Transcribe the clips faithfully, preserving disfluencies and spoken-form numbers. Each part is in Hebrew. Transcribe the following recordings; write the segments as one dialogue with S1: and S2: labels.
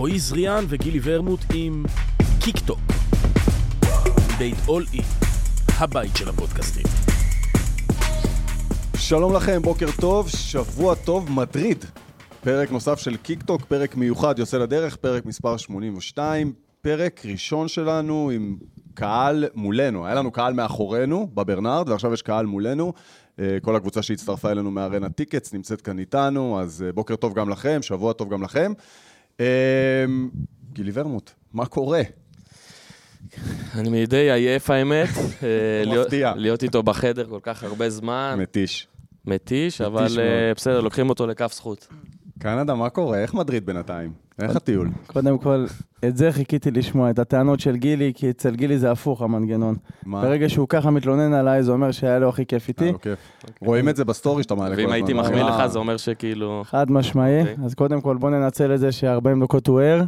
S1: רועי זריאן וגילי ורמוט עם קיקטוק. בית אול אי, הבית של הפודקאסטים.
S2: שלום לכם, בוקר טוב, שבוע טוב, מדריד. פרק נוסף של קיקטוק, פרק מיוחד יוצא לדרך, פרק מספר שמונים ושתיים, פרק ראשון שלנו עם קהל מולנו. היה לנו קהל מאחורינו בברנרד, ועכשיו יש קהל מולנו. כל הקבוצה שהצטרפה אלינו מארנה טיקטס נמצאת כאן איתנו, אז בוקר טוב גם לכם, שבוע טוב גם לכם. גילי ורמוט, מה קורה?
S3: אני מידי עייף האמת,
S2: מפתיע.
S3: להיות איתו בחדר כל כך הרבה זמן.
S2: מתיש.
S3: מתיש, אבל בסדר, לוקחים אותו לכף זכות.
S2: קנדה, מה קורה? איך מדריד בינתיים? איך הטיול?
S4: קודם כל, את זה חיכיתי לשמוע, את הטענות של גילי, כי אצל גילי זה הפוך המנגנון.
S2: מה?
S4: ברגע שהוא ככה מתלונן עליי, זה אומר שהיה לו הכי כיף איתי.
S2: היה לו כיף. רואים את זה בסטורי שאתה מעלה כל הזמן.
S3: ואם הייתי מחמיא לך, זה אומר שכאילו...
S4: חד משמעי, אז קודם כל בוא ננצל את זה ש-ארבעים דקות הוא ער.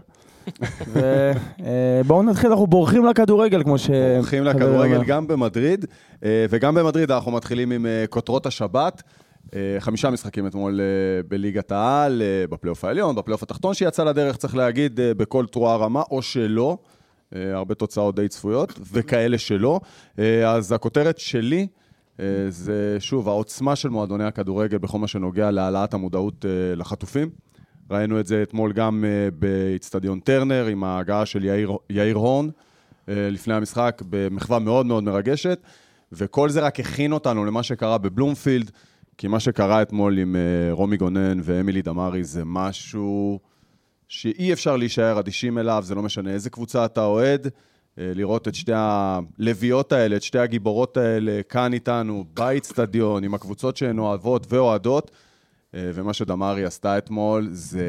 S4: ובואו נתחיל, אנחנו בורחים לכדורגל, כמו ש...
S2: בורחים לכדורגל גם במדריד, וגם במדריד אנחנו מתחילים עם כותרות השבת. חמישה משחקים אתמול בליגת העל, בפלייאוף העליון, בפלייאוף התחתון שיצא לדרך, צריך להגיד, בכל תרועה רמה, או שלא, הרבה תוצאות די צפויות, וכאלה שלא. אז הכותרת שלי, זה שוב, העוצמה של מועדוני הכדורגל, בכל מה שנוגע להעלאת המודעות לחטופים. ראינו את זה אתמול גם באצטדיון טרנר, עם ההגעה של יאיר, יאיר הורן, לפני המשחק, במחווה מאוד מאוד מרגשת, וכל זה רק הכין אותנו למה שקרה בבלומפילד, כי מה שקרה אתמול עם רומי גונן ואמילי דמרי זה משהו שאי אפשר להישאר אדישים אליו, זה לא משנה איזה קבוצה אתה אוהד, לראות את שתי הלוויות האלה, את שתי הגיבורות האלה, כאן איתנו, באצטדיון, עם הקבוצות שהן אוהבות ואוהדות, ומה שדמרי עשתה אתמול זה...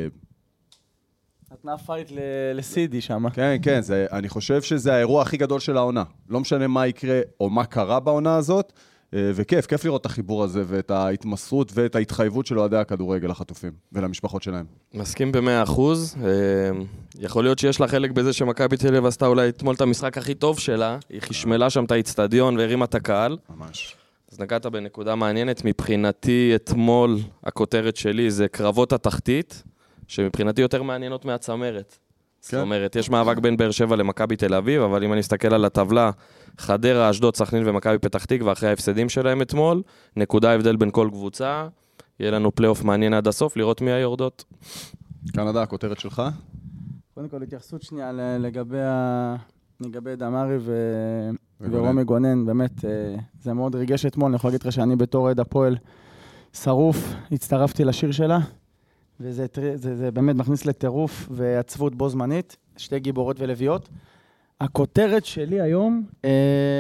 S4: נתנה פייט לסידי שם.
S2: כן, כן, זה, אני חושב שזה האירוע הכי גדול של העונה. לא משנה מה יקרה או מה קרה בעונה הזאת, וכיף, כיף לראות את החיבור הזה ואת ההתמסרות ואת ההתחייבות של אוהדי הכדורגל לחטופים ולמשפחות שלהם.
S3: מסכים במאה אחוז. יכול להיות שיש לה חלק בזה שמכבי תל אביב עשתה אולי אתמול את המשחק הכי טוב שלה, היא חשמלה שם את האצטדיון והרימה את הקהל.
S2: ממש.
S3: אז נגעת בנקודה מעניינת, מבחינתי אתמול הכותרת שלי זה קרבות התחתית, שמבחינתי יותר מעניינות מהצמרת. זאת אומרת, יש מאבק בין באר שבע למכבי תל אביב, אבל אם אני אסתכל על הטבלה, חדרה, אשדוד, סכנין ומכבי פתח תקווה, ואחרי ההפסדים שלהם אתמול, נקודה הבדל בין כל קבוצה, יהיה לנו פלייאוף מעניין עד הסוף, לראות מי היורדות.
S2: קנדה, הכותרת שלך?
S4: קודם כל, התייחסות שנייה לגבי, ה... לגבי דמרי ו... ורומי גונן, באמת, זה מאוד ריגש אתמול, אני יכול להגיד לך שאני בתור עד הפועל שרוף, הצטרפתי לשיר שלה, וזה זה, זה באמת מכניס לטירוף ועצבות בו זמנית, שתי גיבורות ולוויות. הכותרת שלי היום, אה,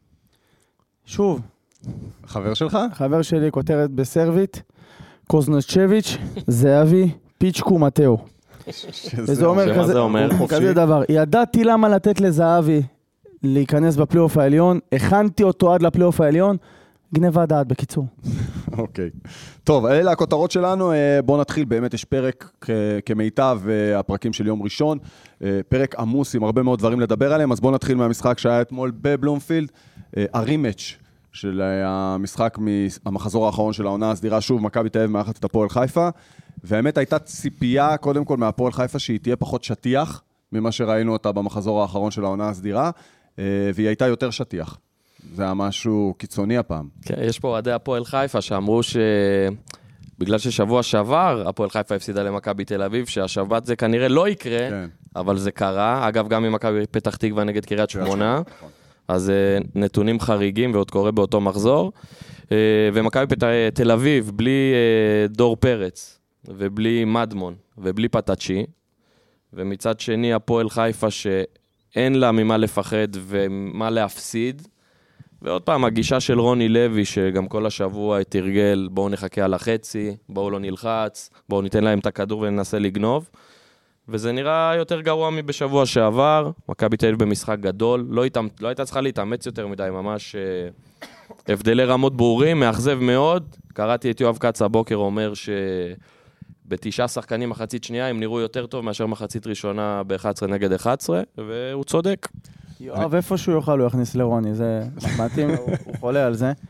S4: שוב.
S2: חבר שלך?
S4: חבר שלי, כותרת בסרבית, קוזנצ'ביץ', זהבי, פיצ'קו מתאו. וזה אומר כזה, כזה דבר. ידעתי למה לתת לזהבי להיכנס בפלייאוף העליון, הכנתי אותו עד לפלייאוף העליון, גניבה דעת בקיצור.
S2: אוקיי. טוב, אלה הכותרות שלנו, בואו נתחיל, באמת יש פרק כמיטב הפרקים של יום ראשון, פרק עמוס עם הרבה מאוד דברים לדבר עליהם, אז בואו נתחיל מהמשחק שהיה אתמול בבלומפילד, הרימץ' של המשחק מהמחזור האחרון של העונה הסדירה, שוב מכבי תל אביב מארחת את הפועל חיפה, והאמת הייתה ציפייה קודם כל מהפועל חיפה שהיא תהיה פחות שטיח ממה שראינו אותה במחזור האחרון של העונה הסדירה, והיא הייתה יותר שטיח. זה היה משהו קיצוני הפעם.
S3: כן, יש פה אוהדי הפועל חיפה שאמרו שבגלל ששבוע שעבר הפועל חיפה הפסידה למכבי תל אביב, שהשבת זה כנראה לא יקרה, כן. אבל זה קרה. אגב, גם עם מכבי פתח תקווה נגד קריית שמונה, אז נתונים חריגים ועוד קורה באותו מחזור. ומכבי תל אביב בלי דור פרץ, ובלי מדמון, ובלי פטאצ'י, ומצד שני הפועל חיפה שאין לה ממה לפחד ומה להפסיד, ועוד פעם, הגישה של רוני לוי, שגם כל השבוע תרגל, בואו נחכה על החצי, בואו לא נלחץ, בואו ניתן להם את הכדור וננסה לגנוב. וזה נראה יותר גרוע מבשבוע שעבר, מכבי תל אביב במשחק גדול, לא, היית, לא הייתה צריכה להתאמץ יותר מדי, ממש אה, הבדלי רמות ברורים, מאכזב מאוד. קראתי את יואב קץ הבוקר, אומר שבתשעה שחקנים מחצית שנייה, הם נראו יותר טוב מאשר מחצית ראשונה ב-אחת עשרה נגד אחת עשרה, והוא צודק.
S4: יואב, איפה שהוא יוכל, הוא יכניס לרוני, זה מתאים, הוא חולה על זה.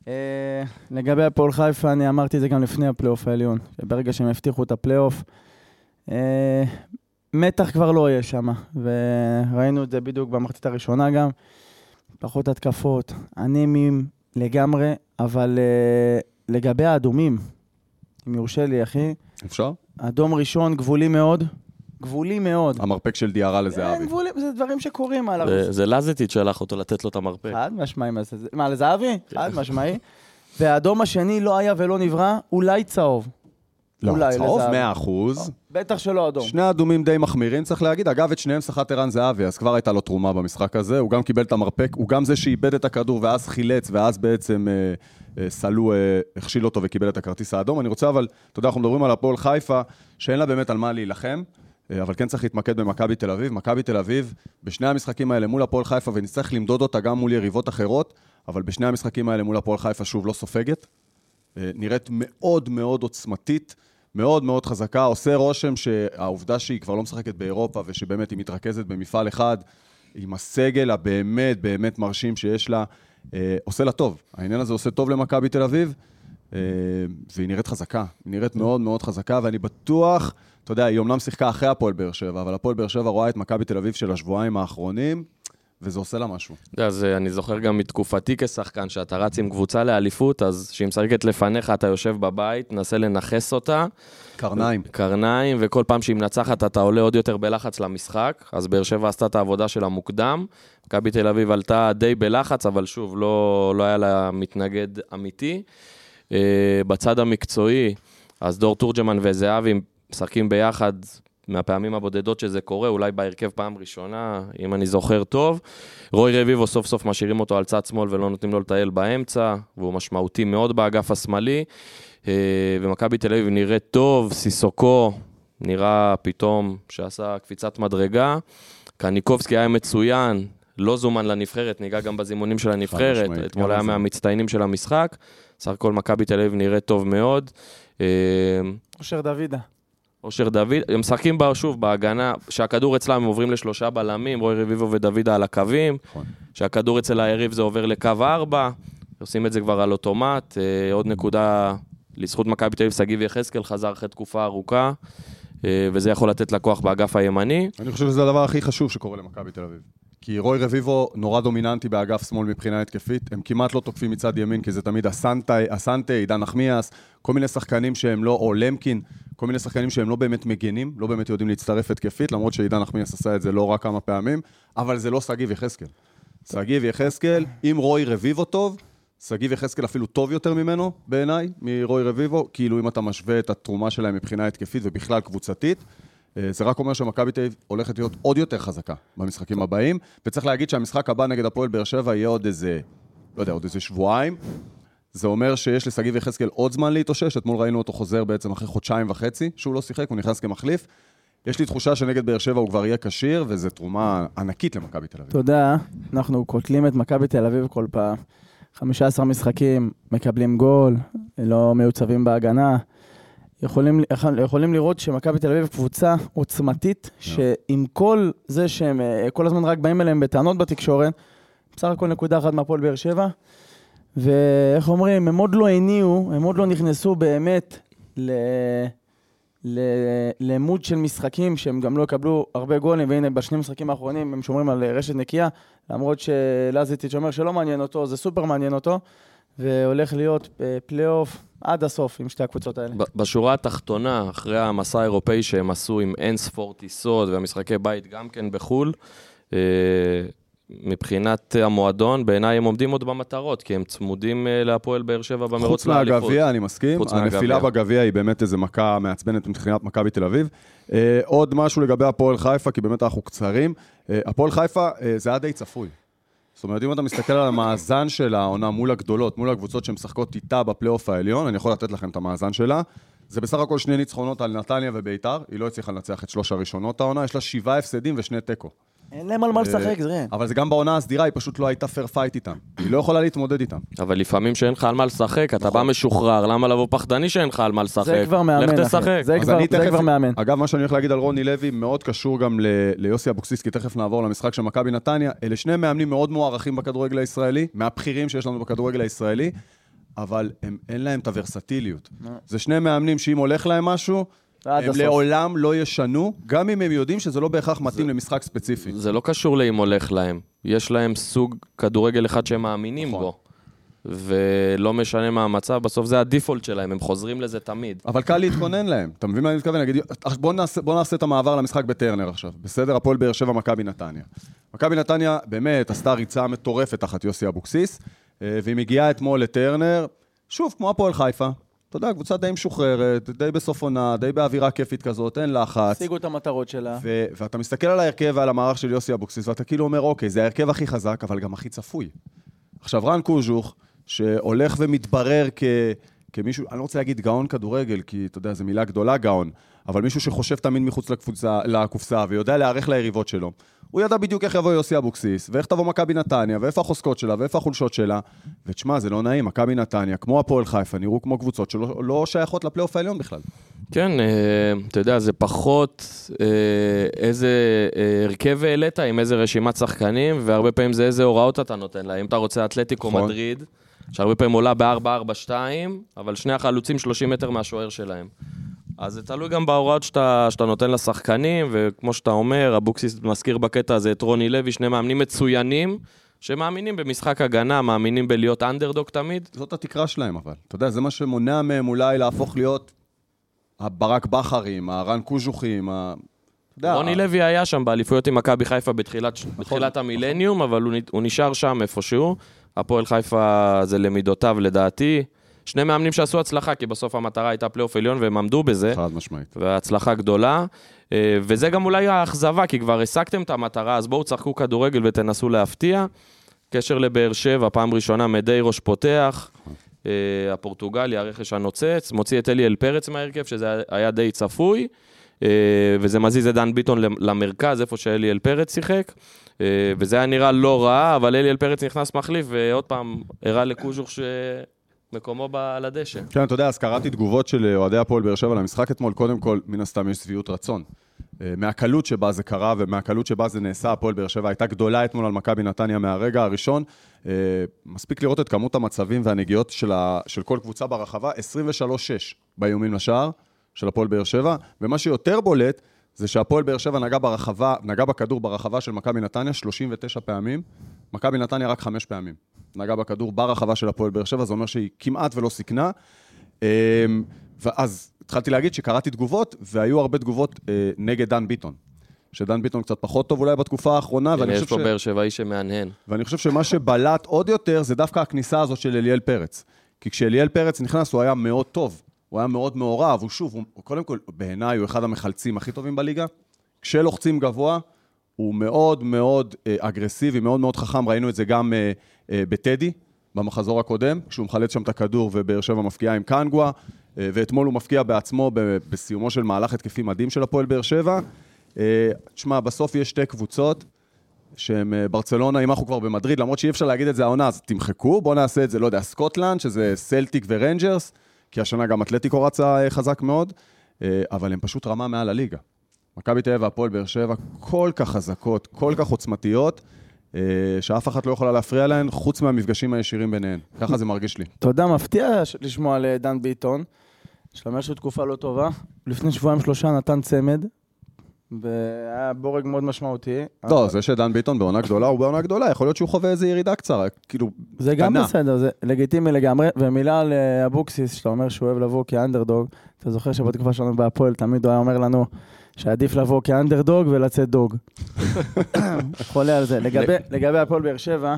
S4: לגבי הפועל חיפה, אני אמרתי את זה גם לפני הפלייאוף העליון, שברגע שהם הבטיחו את הפלייאוף, מתח כבר לא יהיה שם, וראינו את זה בדיוק במחצית הראשונה גם, פחות התקפות, אנימים לגמרי, אבל uh, לגבי האדומים, אם יורשה לי אחי,
S2: אפשר?
S4: אדום ראשון גבולי מאוד, גבולי מאוד.
S2: המרפק של דיארה לזהבי.
S4: גבולים, זה דברים שקורים על הראש.
S3: זה לזיטית שלח אותו לתת לו את המרפק.
S4: חד משמעי, מה לזהבי? חד משמעי. והאדום השני לא היה ולא נברא, אולי צהוב.
S2: לא, צהוב מאה אחוז.
S4: בטח שלא אדום.
S2: שני אדומים די מחמירים, צריך להגיד. אגב, את שניהם שחט ערן זהבי, אז כבר הייתה לו תרומה במשחק הזה. הוא גם קיבל את המרפק, הוא גם זה שאיבד את הכדור, ואז חילץ, ואז בעצם אה, אה, סלו, אה, הכשיל אותו וקיבל את הכרטיס האדום. אני רוצה אבל, אתה יודע, אנחנו מדברים על הפועל חיפה, שאין לה באמת על מה להילחם, אה, אבל כן צריך להתמקד במכבי תל אביב. מכבי תל אביב, בשני המשחקים האלה מול הפועל חיפה, ונצטרך למדוד אותה גם מול יריבות אחרות, אבל בשני המשחקים האלה מול הפועל חיפה שוב לא סופגת. אה, נראית מאוד מאוד עוצמתית, מאוד מאוד חזקה, עושה רושם שהעובדה שהיא כבר לא משחקת באירופה, ושבאמת היא מתרכזת במפעל אחד, עם הסגל הבאמת באמת מרשים שיש לה, אה, עושה לה טוב. העניין הזה עושה טוב למכבי תל אביב, אה, והיא נראית חזקה, היא נראית מאוד מאוד חזקה, ואני בטוח, אתה יודע, היא אומנם שיחקה אחרי הפועל באר שבע, אבל הפועל באר שבע רואה את מכבי תל אביב של השבועיים האחרונים, וזה עושה לה משהו.
S3: אז אני זוכר גם מתקופתי כשחקן, שאתה רץ עם קבוצה לאליפות, אז שהיא משחקת לפניך, אתה יושב בבית, נסה לנחס אותה.
S2: קרניים.
S3: קרניים, וכל פעם שהיא מנצחת, אתה עולה עוד יותר בלחץ למשחק. אז באר שבע עשתה את העבודה שלה מוקדם. מכבי תל אביב עלתה די בלחץ, אבל שוב, לא, לא היה לה מתנגד אמיתי. בצד המקצועי, אז דור תורג'מן וזהבי משחקים ביחד, מהפעמים הבודדות שזה קורה, אולי בהרכב פעם ראשונה, אם אני זוכר טוב. רוי רביבו סוף סוף משאירים אותו על צד שמאל ולא נותנים לו לטייל באמצע, והוא משמעותי מאוד באגף השמאלי. ומכבי תל אביב נראה טוב, סיסוקו נראה פתאום שעשה קפיצת מדרגה. קניקובסקי היה מצוין, לא זומן לנבחרת, ניגע גם בזימונים של הנבחרת, אתמול היה מהמצטיינים של המשחק. סך הכל מכבי תל אביב נראה טוב מאוד.
S4: אושר דוידה.
S3: אושר דוד, הם משחקים בה שוב בהגנה, שהכדור אצלם הם עוברים לשלושה בלמים, רוי רביבו ודוידה על הקווים, שהכדור אצל היריב זה עובר לקו ארבע, עושים את זה כבר על אוטומט, עוד נקודה לזכות מכבי תל אביב, שגיב יחזקאל חזר אחרי תקופה ארוכה, וזה יכול לתת לקוח באגף הימני.
S2: אני חושב שזה הדבר הכי חשוב שקורה למכבי תל אביב. כי רוי רביבו נורא דומיננטי באגף שמאל מבחינה התקפית, הם כמעט לא תוקפים מצד ימין, כי זה תמיד אסנטה, עידן נחמיאס, כל מיני שחקנים שהם לא, או למקין, כל מיני שחקנים שהם לא באמת מגנים, לא באמת יודעים להצטרף התקפית, למרות שעידן נחמיאס עשה את זה לא רק כמה פעמים, אבל זה לא שגיב יחזקאל. שגיב יחזקאל, אם רוי רביבו טוב, שגיב יחזקאל אפילו טוב יותר ממנו, בעיניי, מרוי רביבו, כאילו אם אתה משווה את התרומה שלהם מבחינה התקפית ובכלל קבוצתית, זה רק אומר שמכבי תל אביב הולכת להיות עוד יותר חזקה במשחקים הבאים, וצריך להגיד שהמשחק הבא נגד הפועל באר שבע יהיה עוד איזה, לא יודע, עוד איזה שבועיים. זה אומר שיש לשגיב יחזקאל עוד זמן להתאושש, אתמול ראינו אותו חוזר בעצם אחרי חודשיים וחצי, שהוא לא שיחק, הוא נכנס כמחליף. יש לי תחושה שנגד באר שבע הוא כבר יהיה קשיר, וזו תרומה ענקית למכבי תל אביב.
S4: אתה יודע, אנחנו קוטלים את מכבי תל אביב כל פעם. חמישה עשר משחקים, מקבלים גול, לא מיוצבים בהגנה. יכולים, יכולים לראות שמכבי תל אביב קבוצה עוצמתית, שעם כל זה שהם כל הזמן רק באים אליהם בטענות בתקשורת, בסך הכל נקודה אחת מהפועל באר שבע, ואיך אומרים, הם עוד לא הניעו, הם עוד לא נכנסו באמת ל... ל... למוד של משחקים, שהם גם לא יקבלו הרבה גולים, והנה בשני משחקים האחרונים הם שומרים על רשת נקייה, למרות שלזיטיץ' אומר שלא מעניין אותו, זה סופר מעניין אותו, והולך להיות פלייאוף עד הסוף עם שתי הקבוצות האלה.
S3: בשורה התחתונה, אחרי המסע האירופאי שהם עשו עם אין ספור טיסות והמשחקי בית גם כן בחול, מבחינת המועדון, בעיניי הם עומדים עוד במטרות, כי הם צמודים להפועל באר שבע במרוץ לאליפות.
S2: חוץ מהגביע, אני מסכים. הנפילה בגביע היא באמת איזו מכה מעצבנת מבחינת מכבי תל אביב. עוד משהו לגבי הפועל חיפה, כי באמת אנחנו קצרים. הפועל חיפה זה היה די צפוי. זאת אומרת, אם אתה מסתכל על המאזן של העונה מול הגדולות, מול הקבוצות שמשחקות איתה בפלייאוף העליון, אני יכול לתת לכם את המאזן שלה. זה בסך הכל שני ניצחונות על נתניה וביתר, היא לא הצליחה לנצח את שלוש הראשונות העונה, יש לה שבעה הפסדים ושני טקו.
S4: אין להם על מה לשחק, זה.
S2: אבל זה גם בעונה הסדירה, היא פשוט לא הייתה פייר פייט איתם. היא לא יכולה להתמודד איתם.
S3: אבל לפעמים שאין לך על מה לשחק, אתה בא משוחרר, למה לבוא פחדני שאין לך על מה לשחק?
S4: זה כבר מאמן,
S3: לך תשחק.
S4: זה כבר מאמן.
S2: אגב, מה שאני הולך להגיד על רוני לוי, מאוד קשור גם ליוסי אבוקסיס, כי תכף נעבור למשחק של מכבי נתניה. אלה שני מאמנים מאוד מוערכים בכדורגל הישראלי, מהבכירים שיש לנו בכדורגל הישראלי, אבל הם, אין להם את הוורסטיליות. זה שני מאמנים שאם הולך להם משהו, הם לעולם לא ישנו, גם אם הם יודעים שזה לא בהכרח מתאים למשחק ספציפי.
S3: זה לא קשור לאם הולך להם. יש להם סוג כדורגל אחד שהם מאמינים בו. ולא משנה מה המצב, בסוף זה הדיפולט שלהם, הם חוזרים לזה תמיד.
S2: אבל קל להתכונן להם. אתה מבין מה אני מתכוון? נגיד, בוא נעשה, בוא נעשה את המעבר למשחק בטרנר עכשיו. בסדר, הפועל באר שבע, מכבי נתניה. מכבי נתניה באמת עשתה ריצה מטורפת תחת יוסי אבוקסיס, והיא מגיעה אתמול לטרנר, שוב, כמו הפועל חיפה. אתה יודע, קבוצה די משוחררת, די בסוף עונה, די באווירה כיפית כזאת, אין לחץ.
S4: השיגו את המטרות שלה.
S2: ו- ואתה מסתכל על ההרכב ועל המערך של יוסי אבוקסיס, ואתה כאילו אומר, אוקיי, זה ההרכב הכי חזק, אבל גם הכי צפוי. עכשיו, רן קוז'וך, שהולך ומתברר כ- כמישהו, אני לא רוצה להגיד גאון כדורגל, כי אתה יודע, זו מילה גדולה גאון, אבל מישהו שחושב תמיד מחוץ לקפוצה, לקופסה, ויודע להערך ליריבות שלו. הוא ידע בדיוק איך יבוא יוסי אבוקסיס, ואיך תבוא מכבי נתניה, ואיפה החוזקות שלה, ואיפה החולשות שלה. ותשמע, זה לא נעים, מכבי נתניה, כמו הפועל חיפה, נראו כמו קבוצות שלא לא שייכות לפלייאוף העליון בכלל.
S3: כן, אתה יודע, זה פחות איזה הרכב העלית עם איזה רשימת שחקנים, והרבה פעמים זה איזה הוראות אתה נותן לה. אם אתה רוצה אתלטיקו מדריד, שהרבה פעמים עולה ב-ארבע ארבע שתיים, אבל שני החלוצים שלושים מטר מהשוער שלהם. אז זה תלוי גם בהוראות שאתה, שאתה נותן לשחקנים, וכמו שאתה אומר, אבוקסיס מזכיר בקטע הזה את רוני לוי, שני מאמנים מצוינים, שמאמינים במשחק הגנה, מאמינים בלהיות אנדרדוג תמיד.
S2: זאת התקרה שלהם, אבל. אתה יודע, זה מה שמונע מהם אולי להפוך להיות הברק בחרים, הרן קוז'וכים, ה...
S3: רוני לוי היה שם באליפויות עם מכבי חיפה בתחילת, בתחילת המילניום, אבל הוא, הוא נשאר שם איפשהו. הפועל חיפה זה למידותיו לדעתי. שני מאמנים שעשו הצלחה, כי בסוף המטרה הייתה פלייאוף עליון, והם עמדו בזה.
S2: חד משמעית.
S3: והצלחה גדולה. וזה גם אולי האכזבה, כי כבר השגתם את המטרה, אז בואו צחקו כדורגל ותנסו להפתיע. קשר לבאר שבע, פעם ראשונה מדי ראש פותח. הפורטוגלי, הרכש הנוצץ, מוציא את אליאל פרץ מהרכב, שזה היה די צפוי. וזה מזיז את דן ביטון למרכז, איפה שאליאל פרץ שיחק. וזה היה נראה לא רע, אבל אליאל פרץ נכנס מחליף, ועוד פעם הראה לקוז'וך ש... מקומו על הדשא.
S2: כן, אתה יודע, אז קראתי תגובות של אוהדי הפועל באר שבע למשחק אתמול, קודם כל, מן הסתם יש שביעות רצון. מהקלות שבה זה קרה, ומהקלות שבה זה נעשה, הפועל באר שבע הייתה גדולה אתמול על מכבי נתניה מהרגע הראשון. מספיק לראות את כמות המצבים והנגיעות של, ה... של כל קבוצה ברחבה, עשרים ושלוש שש באיומים לשער של הפועל באר שבע, ומה שיותר בולט, זה שהפועל באר שבע נגע ברחבה, נגע בכדור ברחבה של מכבי נתניה שלושים ותשע פעמים, מכבי נתניה רק חמש פעמים. נגע בכדור ברחבה של הפועל באר שבע, זה אומר שהיא כמעט ולא סיכנה. ואז התחלתי להגיד שקראתי תגובות, והיו הרבה תגובות נגד דן ביטון. שדן ביטון קצת פחות טוב אולי בתקופה האחרונה.
S3: יש פה באר שבעי שמעניין.
S2: ואני חושב שמה שבלט עוד יותר, זה דווקא הכניסה הזאת של אליאל פרץ. כי כשאליאל פרץ נכנס, הוא היה מאוד טוב. הוא היה מאוד מעורב. הוא שוב, הוא, קודם כל, בעיניי הוא אחד המחלצים הכי טובים בליגה. כשלוחצים גבוה, הוא מאוד מאוד אגרסיבי, מאוד מאוד חכם. ראינו את זה גם בטדי, במחזור הקודם, כשהוא מחלץ שם את הכדור ובאר שבע מפקיעה עם קנגווה, ואתמול הוא מפקיע בעצמו בסיומו של מהלך התקפי מדהים של הפועל באר שבע. תשמע, בסוף יש שתי קבוצות, שהם ברצלונה, אם אנחנו כבר במדריד, למרות שאי אפשר להגיד את זה העונה, אז תמחקו, בואו נעשה את זה, לא יודע, סקוטלנד, שזה סלטיק ורנג'רס, כי השנה גם אתלטיקו רצה חזק מאוד, אבל הם פשוט רמה מעל הליגה. מכבי תל אביב והפועל באר שבע כל כך חזקות, כל כך עוצמתיות, שאף אחת לא יכולה להפריע להן, חוץ מהמפגשים הישירים ביניהן. ככה זה מרגיש לי.
S4: אתה יודע, מפתיע לשמוע על דן ביטון, שלומר שהוא תקופה לא טובה, לפני שבועיים שלושה נתן צמד, והיה בורג מאוד משמעותי.
S2: לא, זה שדן ביטון בעונה גדולה, הוא בעונה גדולה, יכול להיות שהוא חווה איזו ירידה קצרה, כאילו,
S4: זה גם בסדר, זה לגיטימי לגמרי, ומילה על אבוקסיס, שאתה אומר שהוא אוהב לבוא כאנדרדוג, אתה זוכר שבתקופה שלנו בהפועל, תמיד הוא היה אומר לנו, שעדיף לבוא כאנדרדוג ולצאת דוג. חולה על זה. לגבי הפועל באר שבע,